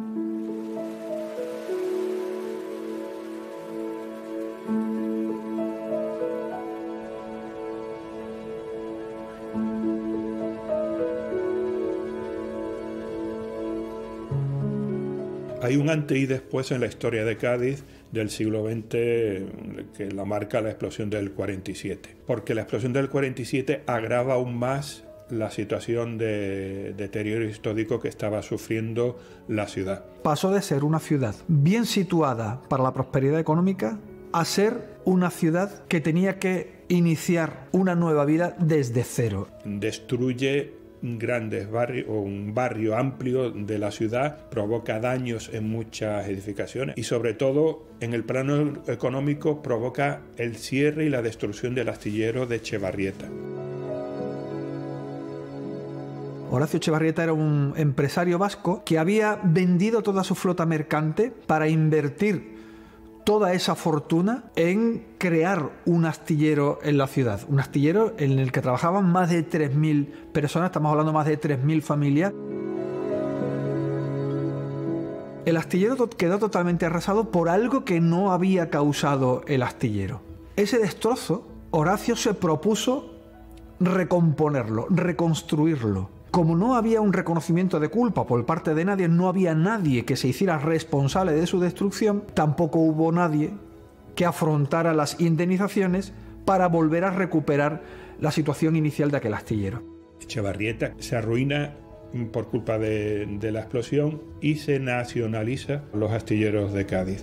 Hay un antes y después en la historia de Cádiz del siglo veinte que la marca la explosión del cuarenta y siete, porque la explosión del cuarenta y siete agrava aún más la situación de deterioro histórico que estaba sufriendo la ciudad. Pasó de ser una ciudad bien situada para la prosperidad económica a ser una ciudad que tenía que iniciar una nueva vida desde cero. Destruye grandes barrios o un barrio amplio de la ciudad, provoca daños en muchas edificaciones y sobre todo en el plano económico provoca el cierre y la destrucción del astillero de Echevarrieta. Horacio Echevarrieta era un empresario vasco que había vendido toda su flota mercante para invertir toda esa fortuna en crear un astillero en la ciudad, un astillero en el que trabajaban más de tres mil personas, estamos hablando de más de tres mil familias. El astillero quedó totalmente arrasado por algo que no había causado el astillero. Ese destrozo, Horacio se propuso recomponerlo, reconstruirlo. Como no había un reconocimiento de culpa por parte de nadie, no había nadie que se hiciera responsable de su destrucción, tampoco hubo nadie que afrontara las indemnizaciones para volver a recuperar la situación inicial de aquel astillero. Echevarrieta se arruina por culpa de, de la explosión y se nacionaliza los astilleros de Cádiz.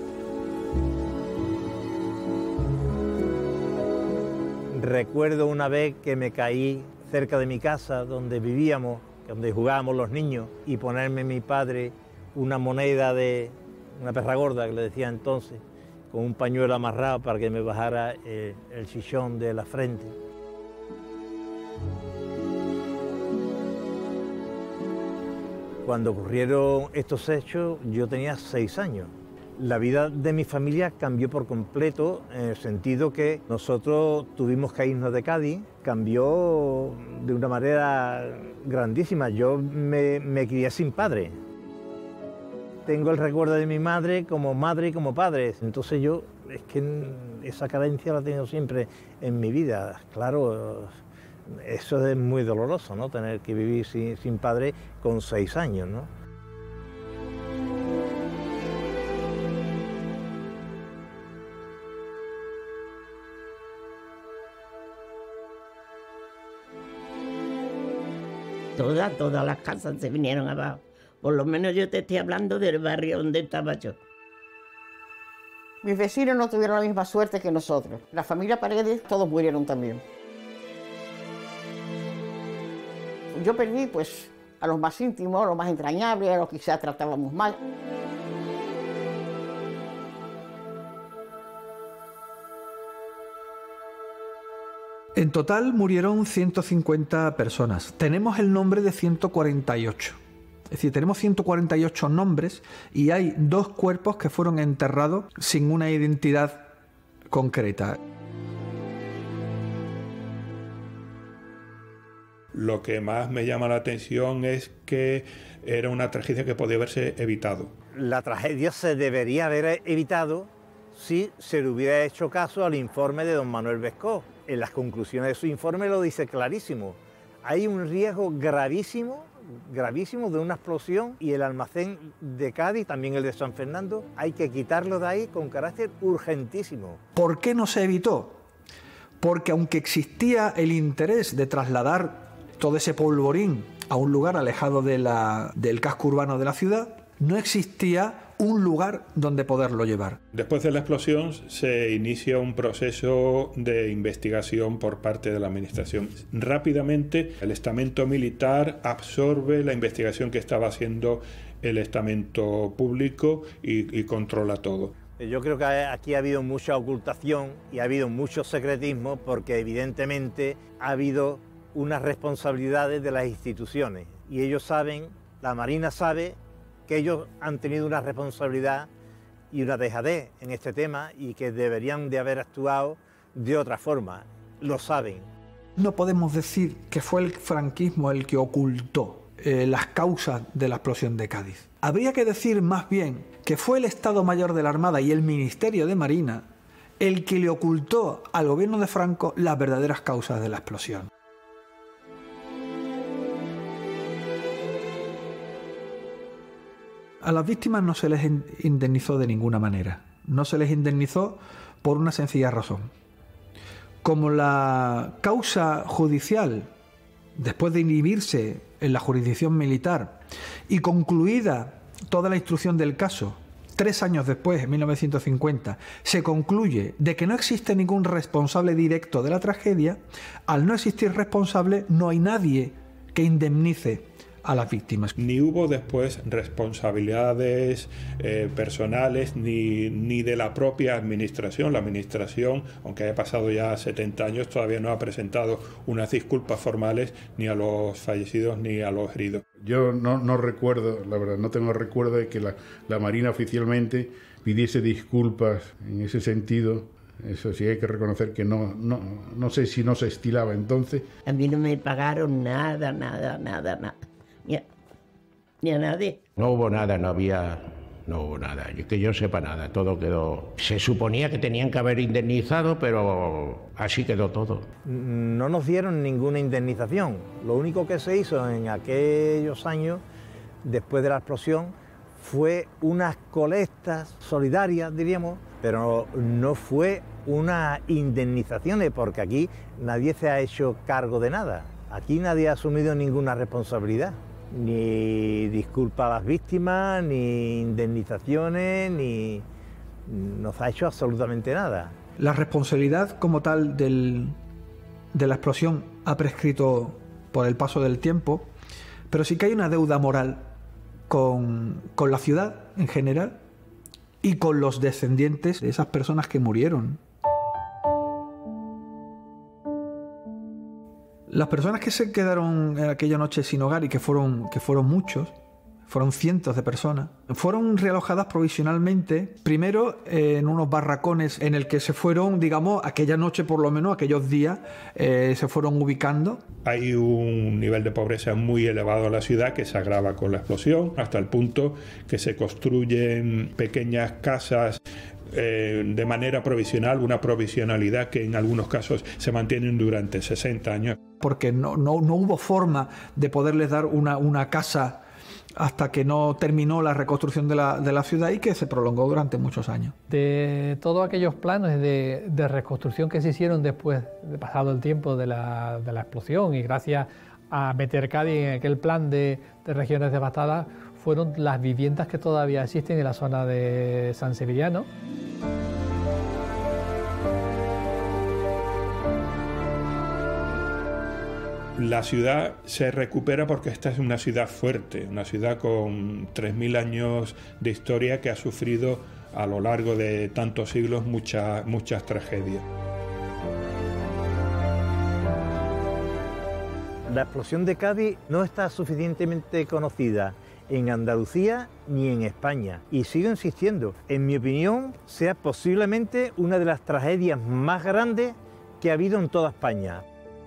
Recuerdo una vez que me caí cerca de mi casa, donde vivíamos, donde jugábamos los niños, y ponerme mi padre una moneda de una perra gorda, que le decía entonces, con un pañuelo amarrado para que me bajara el, el chichón de la frente. Cuando ocurrieron estos hechos, yo tenía seis años. La vida de mi familia cambió por completo, en el sentido que nosotros tuvimos que irnos de Cádiz. Cambió de una manera grandísima. Yo me, me crié sin padre. Tengo el recuerdo de mi madre como madre y como padre. Entonces yo, es que esa carencia la he tenido siempre en mi vida. Claro, eso es muy doloroso, ¿no? Tener que vivir sin, sin padre con seis años, ¿no? Todas, todas las casas se vinieron abajo. Por lo menos yo te estoy hablando del barrio donde estaba yo. Mis vecinos no tuvieron la misma suerte que nosotros. La familia Paredes, todos murieron también. Yo perdí, pues, a los más íntimos, a los más entrañables, a los que quizás tratábamos mal. En total murieron ciento cincuenta personas. Tenemos el nombre de ciento cuarenta y ocho. Es decir, tenemos ciento cuarenta y ocho nombres y hay dos cuerpos que fueron enterrados sin una identidad concreta. Lo que más me llama la atención es que era una tragedia que podía haberse evitado. La tragedia se debería haber evitado si se le hubiera hecho caso al informe de don Manuel Bescó. En las conclusiones de su informe lo dice clarísimo. Hay un riesgo gravísimo, gravísimo de una explosión y el almacén de Cádiz, también el de San Fernando, hay que quitarlo de ahí con carácter urgentísimo. ¿Por qué no se evitó? Porque aunque existía el interés de trasladar todo ese polvorín a un lugar alejado de la, del casco urbano de la ciudad, no existía un lugar donde poderlo llevar. Después de la explosión se inicia un proceso de investigación por parte de la administración. Rápidamente el estamento militar absorbe la investigación que estaba haciendo el estamento público y, y controla todo. Yo creo que aquí ha habido mucha ocultación y ha habido mucho secretismo porque evidentemente ha habido unas responsabilidades de las instituciones y ellos saben, la Marina sabe que ellos han tenido una responsabilidad y una dejadez en este tema y que deberían de haber actuado de otra forma, lo saben. No podemos decir que fue el franquismo el que ocultó eh, las causas de la explosión de Cádiz. Habría que decir más bien que fue el Estado Mayor de la Armada y el Ministerio de Marina el que le ocultó al gobierno de Franco las verdaderas causas de la explosión. A las víctimas no se les indemnizó de ninguna manera. No se les indemnizó por una sencilla razón. Como la causa judicial, después de inhibirse en la jurisdicción militar y concluida toda la instrucción del caso, tres años después, en mil novecientos cincuenta, se concluye de que no existe ningún responsable directo de la tragedia, al no existir responsable no hay nadie que indemnice a las víctimas. Ni hubo después responsabilidades eh, personales ni, ni de la propia administración. La administración, aunque haya pasado ya setenta años, todavía no ha presentado unas disculpas formales ni a los fallecidos ni a los heridos. Yo no, no recuerdo, la verdad, no tengo recuerdo de que la, la Marina oficialmente pidiese disculpas en ese sentido. Eso sí hay que reconocer que no, no, no sé si no se estilaba entonces. A mí no me pagaron nada, nada, nada, nada. Ni a, ni a nadie. No hubo nada, no había, no hubo nada. Que yo sepa nada, todo quedó. Se suponía que tenían que haber indemnizado, pero así quedó todo. No nos dieron ninguna indemnización. Lo único que se hizo en aquellos años, después de la explosión, fue unas colectas solidarias, diríamos, pero no fue unas indemnizaciones, porque aquí nadie se ha hecho cargo de nada. Aquí nadie ha asumido ninguna responsabilidad. Ni disculpa a las víctimas, ni indemnizaciones, ni no se ha hecho absolutamente nada. La responsabilidad como tal del, de la explosión ha prescrito por el paso del tiempo, pero sí que hay una deuda moral con, con la ciudad en general y con los descendientes de esas personas que murieron. Las personas que se quedaron aquella noche sin hogar y que fueron, que fueron muchos, fueron cientos de personas, fueron realojadas provisionalmente, primero eh, en unos barracones en el que se fueron, digamos, aquella noche por lo menos, aquellos días, eh, se fueron ubicando. Hay un nivel de pobreza muy elevado en la ciudad que se agrava con la explosión, hasta el punto que se construyen pequeñas casas Eh, de manera provisional, una provisionalidad que en algunos casos se mantienen durante sesenta años. Porque no, no, no hubo forma de poderles dar una, una casa hasta que no terminó la reconstrucción de la, de la ciudad y que se prolongó durante muchos años. De todos aquellos planos de, de reconstrucción que se hicieron después de pasado el tiempo de la, de la explosión y gracias a meter Cádiz en aquel plan de, de regiones devastadas, fueron las viviendas que todavía existen en la zona de San Severiano. La ciudad se recupera porque esta es una ciudad fuerte, una ciudad con tres mil años de historia que ha sufrido a lo largo de tantos siglos muchas, muchas tragedias. La explosión de Cádiz no está suficientemente conocida en Andalucía ni en España. Y sigo insistiendo, en mi opinión, sea posiblemente una de las tragedias más grandes que ha habido en toda España.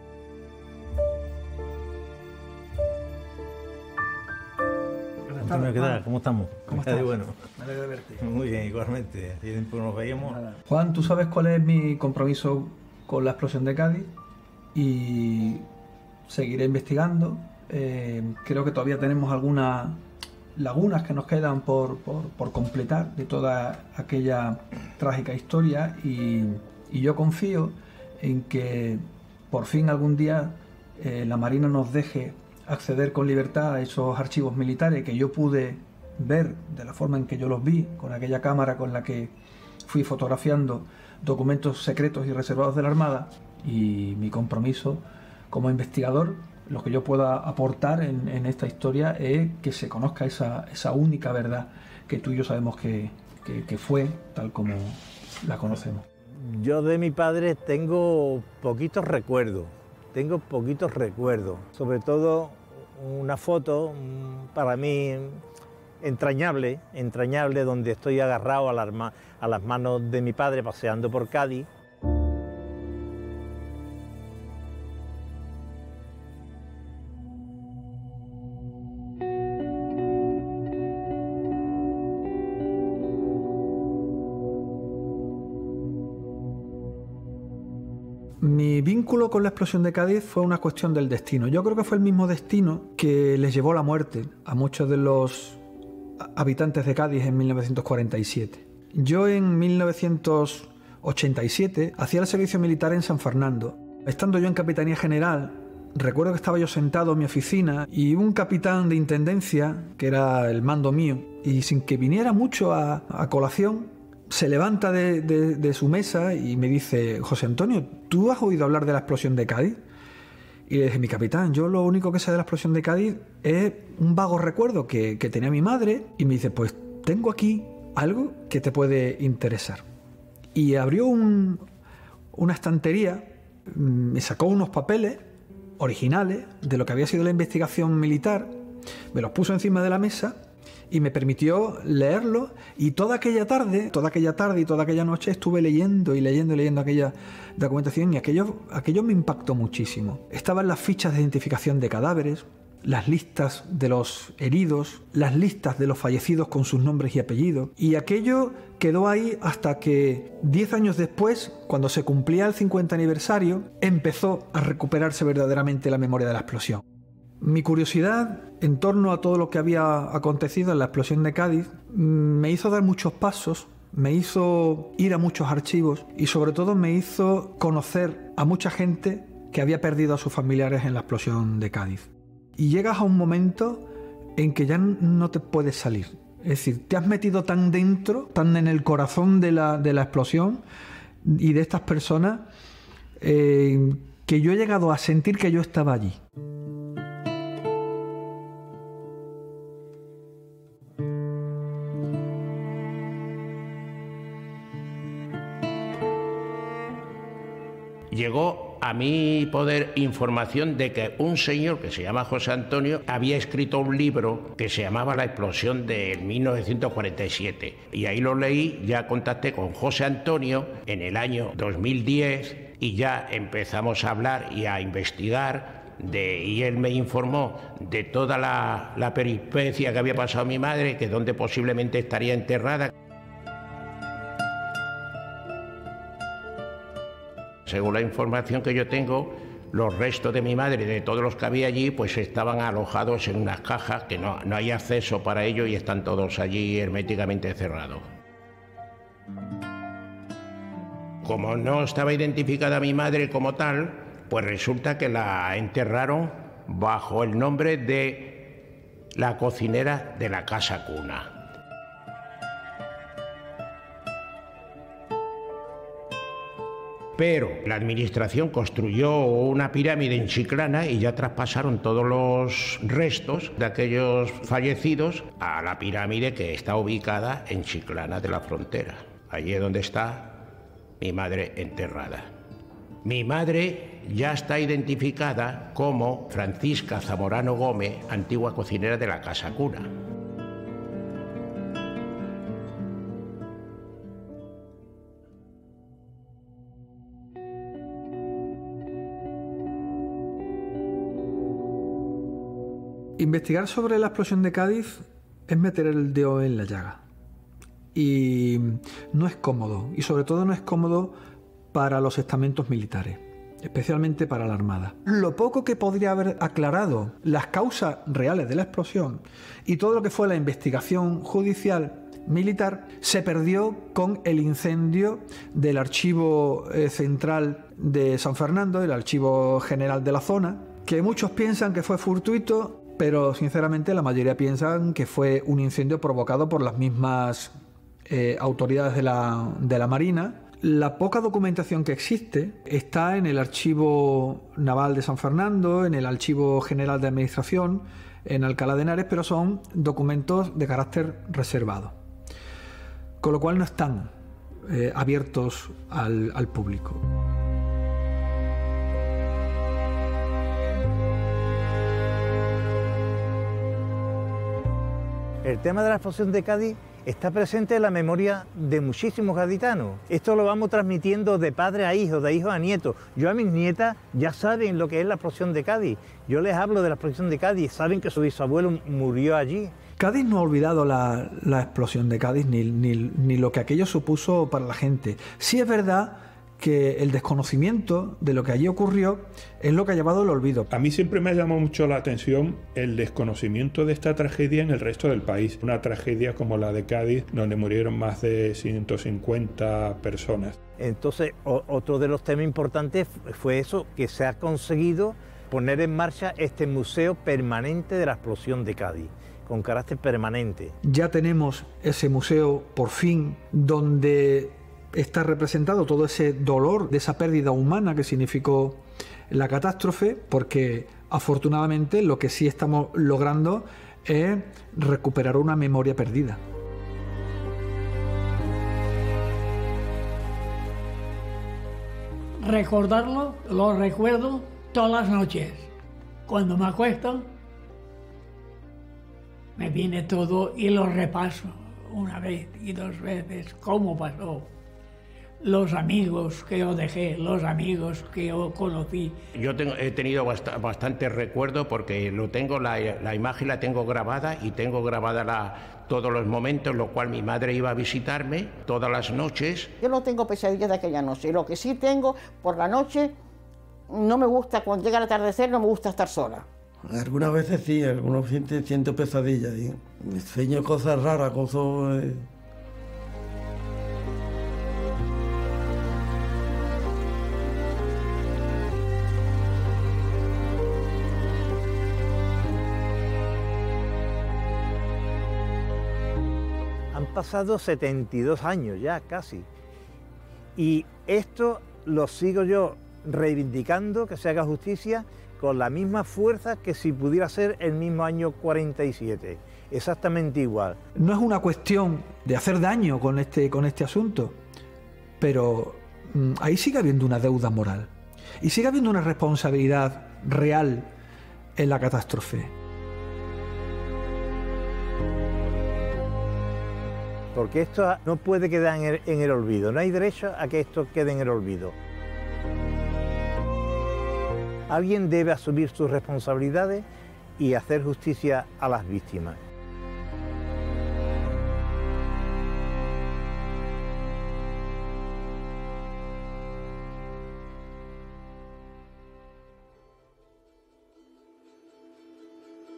Antonio, ¿qué tal? ¿Cómo estamos? ¿Cómo estás? Bueno. Me alegro de verte. Muy bien, igualmente. Hace tiempo que nos veíamos. Juan, tú sabes cuál es mi compromiso con la explosión de Cádiz y seguiré investigando. Eh, creo que todavía tenemos algunas lagunas que nos quedan por, por, por completar de toda aquella trágica historia y, y yo confío en que por fin algún día eh, la Marina nos deje acceder con libertad a esos archivos militares que yo pude ver de la forma en que yo los vi, con aquella cámara con la que fui fotografiando documentos secretos y reservados de la Armada, y mi compromiso como investigador, lo que yo pueda aportar en, en esta historia es que se conozca esa, esa única verdad que tú y yo sabemos que, que, que fue tal como la conocemos. Yo de mi padre tengo poquitos recuerdos, tengo poquitos recuerdos, sobre todo una foto para mí entrañable, entrañable, donde estoy agarrado a, la, a las manos de mi padre paseando por Cádiz. Mi vínculo con la explosión de Cádiz fue una cuestión del destino. Yo creo que fue el mismo destino que les llevó la muerte a muchos de los habitantes de Cádiz en mil novecientos cuarenta y siete. Yo en mil novecientos ochenta y siete hacía el servicio militar en San Fernando. Estando yo en Capitanía General, recuerdo que estaba yo sentado en mi oficina y un capitán de intendencia, que era el mando mío, y sin que viniera mucho a, a colación, se levanta de, de, de su mesa y me dice: José Antonio, ¿tú has oído hablar de la explosión de Cádiz? Y le dije: mi capitán, yo lo único que sé de la explosión de Cádiz es un vago recuerdo que, que tenía mi madre. Y me dice: pues tengo aquí algo que te puede interesar. Y abrió un, una estantería, me sacó unos papeles originales de lo que había sido la investigación militar, me los puso encima de la mesa y me permitió leerlo, y toda aquella tarde, toda aquella tarde y toda aquella noche estuve leyendo y leyendo y leyendo aquella documentación, y aquello, aquello me impactó muchísimo. Estaban las fichas de identificación de cadáveres, las listas de los heridos, las listas de los fallecidos con sus nombres y apellidos, y aquello quedó ahí hasta que diez años después, cuando se cumplía el cincuenta aniversario, empezó a recuperarse verdaderamente la memoria de la explosión. Mi curiosidad en torno a todo lo que había acontecido en la explosión de Cádiz me hizo dar muchos pasos, me hizo ir a muchos archivos y sobre todo me hizo conocer a mucha gente que había perdido a sus familiares en la explosión de Cádiz. Y llegas a un momento en que ya no te puedes salir. Es decir, te has metido tan dentro, tan en el corazón de la, de la explosión y de estas personas, eh, que yo he llegado a sentir que yo estaba allí. Llegó a mi poder información de que un señor que se llama José Antonio había escrito un libro que se llamaba La explosión de mil novecientos cuarenta y siete. Y ahí lo leí, ya contacté con José Antonio en el año dos mil diez y ya empezamos a hablar y a investigar. De, y él me informó de toda la, la peripecia que había pasado mi madre, que donde posiblemente estaría enterrada. Según la información que yo tengo, los restos de mi madre y de todos los que había allí pues estaban alojados en unas cajas que no, no hay acceso para ellos y están todos allí herméticamente cerrados. Como no estaba identificada mi madre como tal, pues resulta que la enterraron bajo el nombre de la cocinera de la Casa Cuna. Pero la administración construyó una pirámide en Chiclana y ya traspasaron todos los restos de aquellos fallecidos a la pirámide que está ubicada en Chiclana de la Frontera. Allí es donde está mi madre enterrada. Mi madre ya está identificada como Francisca Zamorano Gómez, antigua cocinera de la Casa Cuna. Investigar sobre la explosión de Cádiz es meter el dedo en la llaga. Y no es cómodo, y sobre todo no es cómodo para los estamentos militares, especialmente para la Armada. Lo poco que podría haber aclarado las causas reales de la explosión y todo lo que fue la investigación judicial militar se perdió con el incendio del archivo eh, central de San Fernando, el archivo general de la zona, que muchos piensan que fue fortuito, pero sinceramente la mayoría piensan que fue un incendio provocado por las mismas eh, autoridades de la, de la Marina. La poca documentación que existe está en el Archivo Naval de San Fernando, en el Archivo General de Administración, en Alcalá de Henares, pero son documentos de carácter reservado, con lo cual no están eh, abiertos al, al público. El tema de la explosión de Cádiz está presente en la memoria de muchísimos gaditanos. Esto lo vamos transmitiendo de padre a hijo, de hijo a nieto. Yo a mis nietas ya saben lo que es la explosión de Cádiz. Yo les hablo de la explosión de Cádiz, saben que su bisabuelo murió allí. Cádiz no ha olvidado la, la explosión de Cádiz ni, ni, ni lo que aquello supuso para la gente. Sí es verdad que el desconocimiento de lo que allí ocurrió es lo que ha llevado al olvido. A mí siempre me ha llamado mucho la atención el desconocimiento de esta tragedia en el resto del país. Una tragedia como la de Cádiz, donde murieron más de ciento cincuenta personas. Entonces, o, otro de los temas importantes fue eso, que se ha conseguido poner en marcha este museo permanente de la explosión de Cádiz, con carácter permanente. Ya tenemos ese museo, por fin, donde está representado todo ese dolor de esa pérdida humana que significó la catástrofe, porque afortunadamente lo que sí estamos logrando es recuperar una memoria perdida. Recordarlo, lo recuerdo todas las noches. Cuando me acuesto, me viene todo y lo repaso una vez y dos veces, cómo pasó. Los amigos que yo dejé, los amigos que yo conocí. Yo tengo, he tenido bast bastante recuerdo porque lo tengo, la, la imagen la tengo grabada y tengo grabada la, todos los momentos en los cuales mi madre iba a visitarme todas las noches. Yo no tengo pesadillas de aquella noche. Lo que sí tengo, por la noche, no me gusta, cuando llega el atardecer, no me gusta estar sola. Algunas veces sí, algunos siento, siento pesadillas. ¿Sí? Me sueño cosas raras, cosas... Eh... Han pasado setenta y dos años ya, casi. Y esto lo sigo yo reivindicando, que se haga justicia, con la misma fuerza que si pudiera ser el mismo año cuarenta y siete. Exactamente igual. No es una cuestión de hacer daño con este, con este asunto, pero mmm, ahí sigue habiendo una deuda moral. Y sigue habiendo una responsabilidad real en la catástrofe. Porque esto no puede quedar en el, en el olvido, no hay derecho a que esto quede en el olvido. Alguien debe asumir sus responsabilidades y hacer justicia a las víctimas.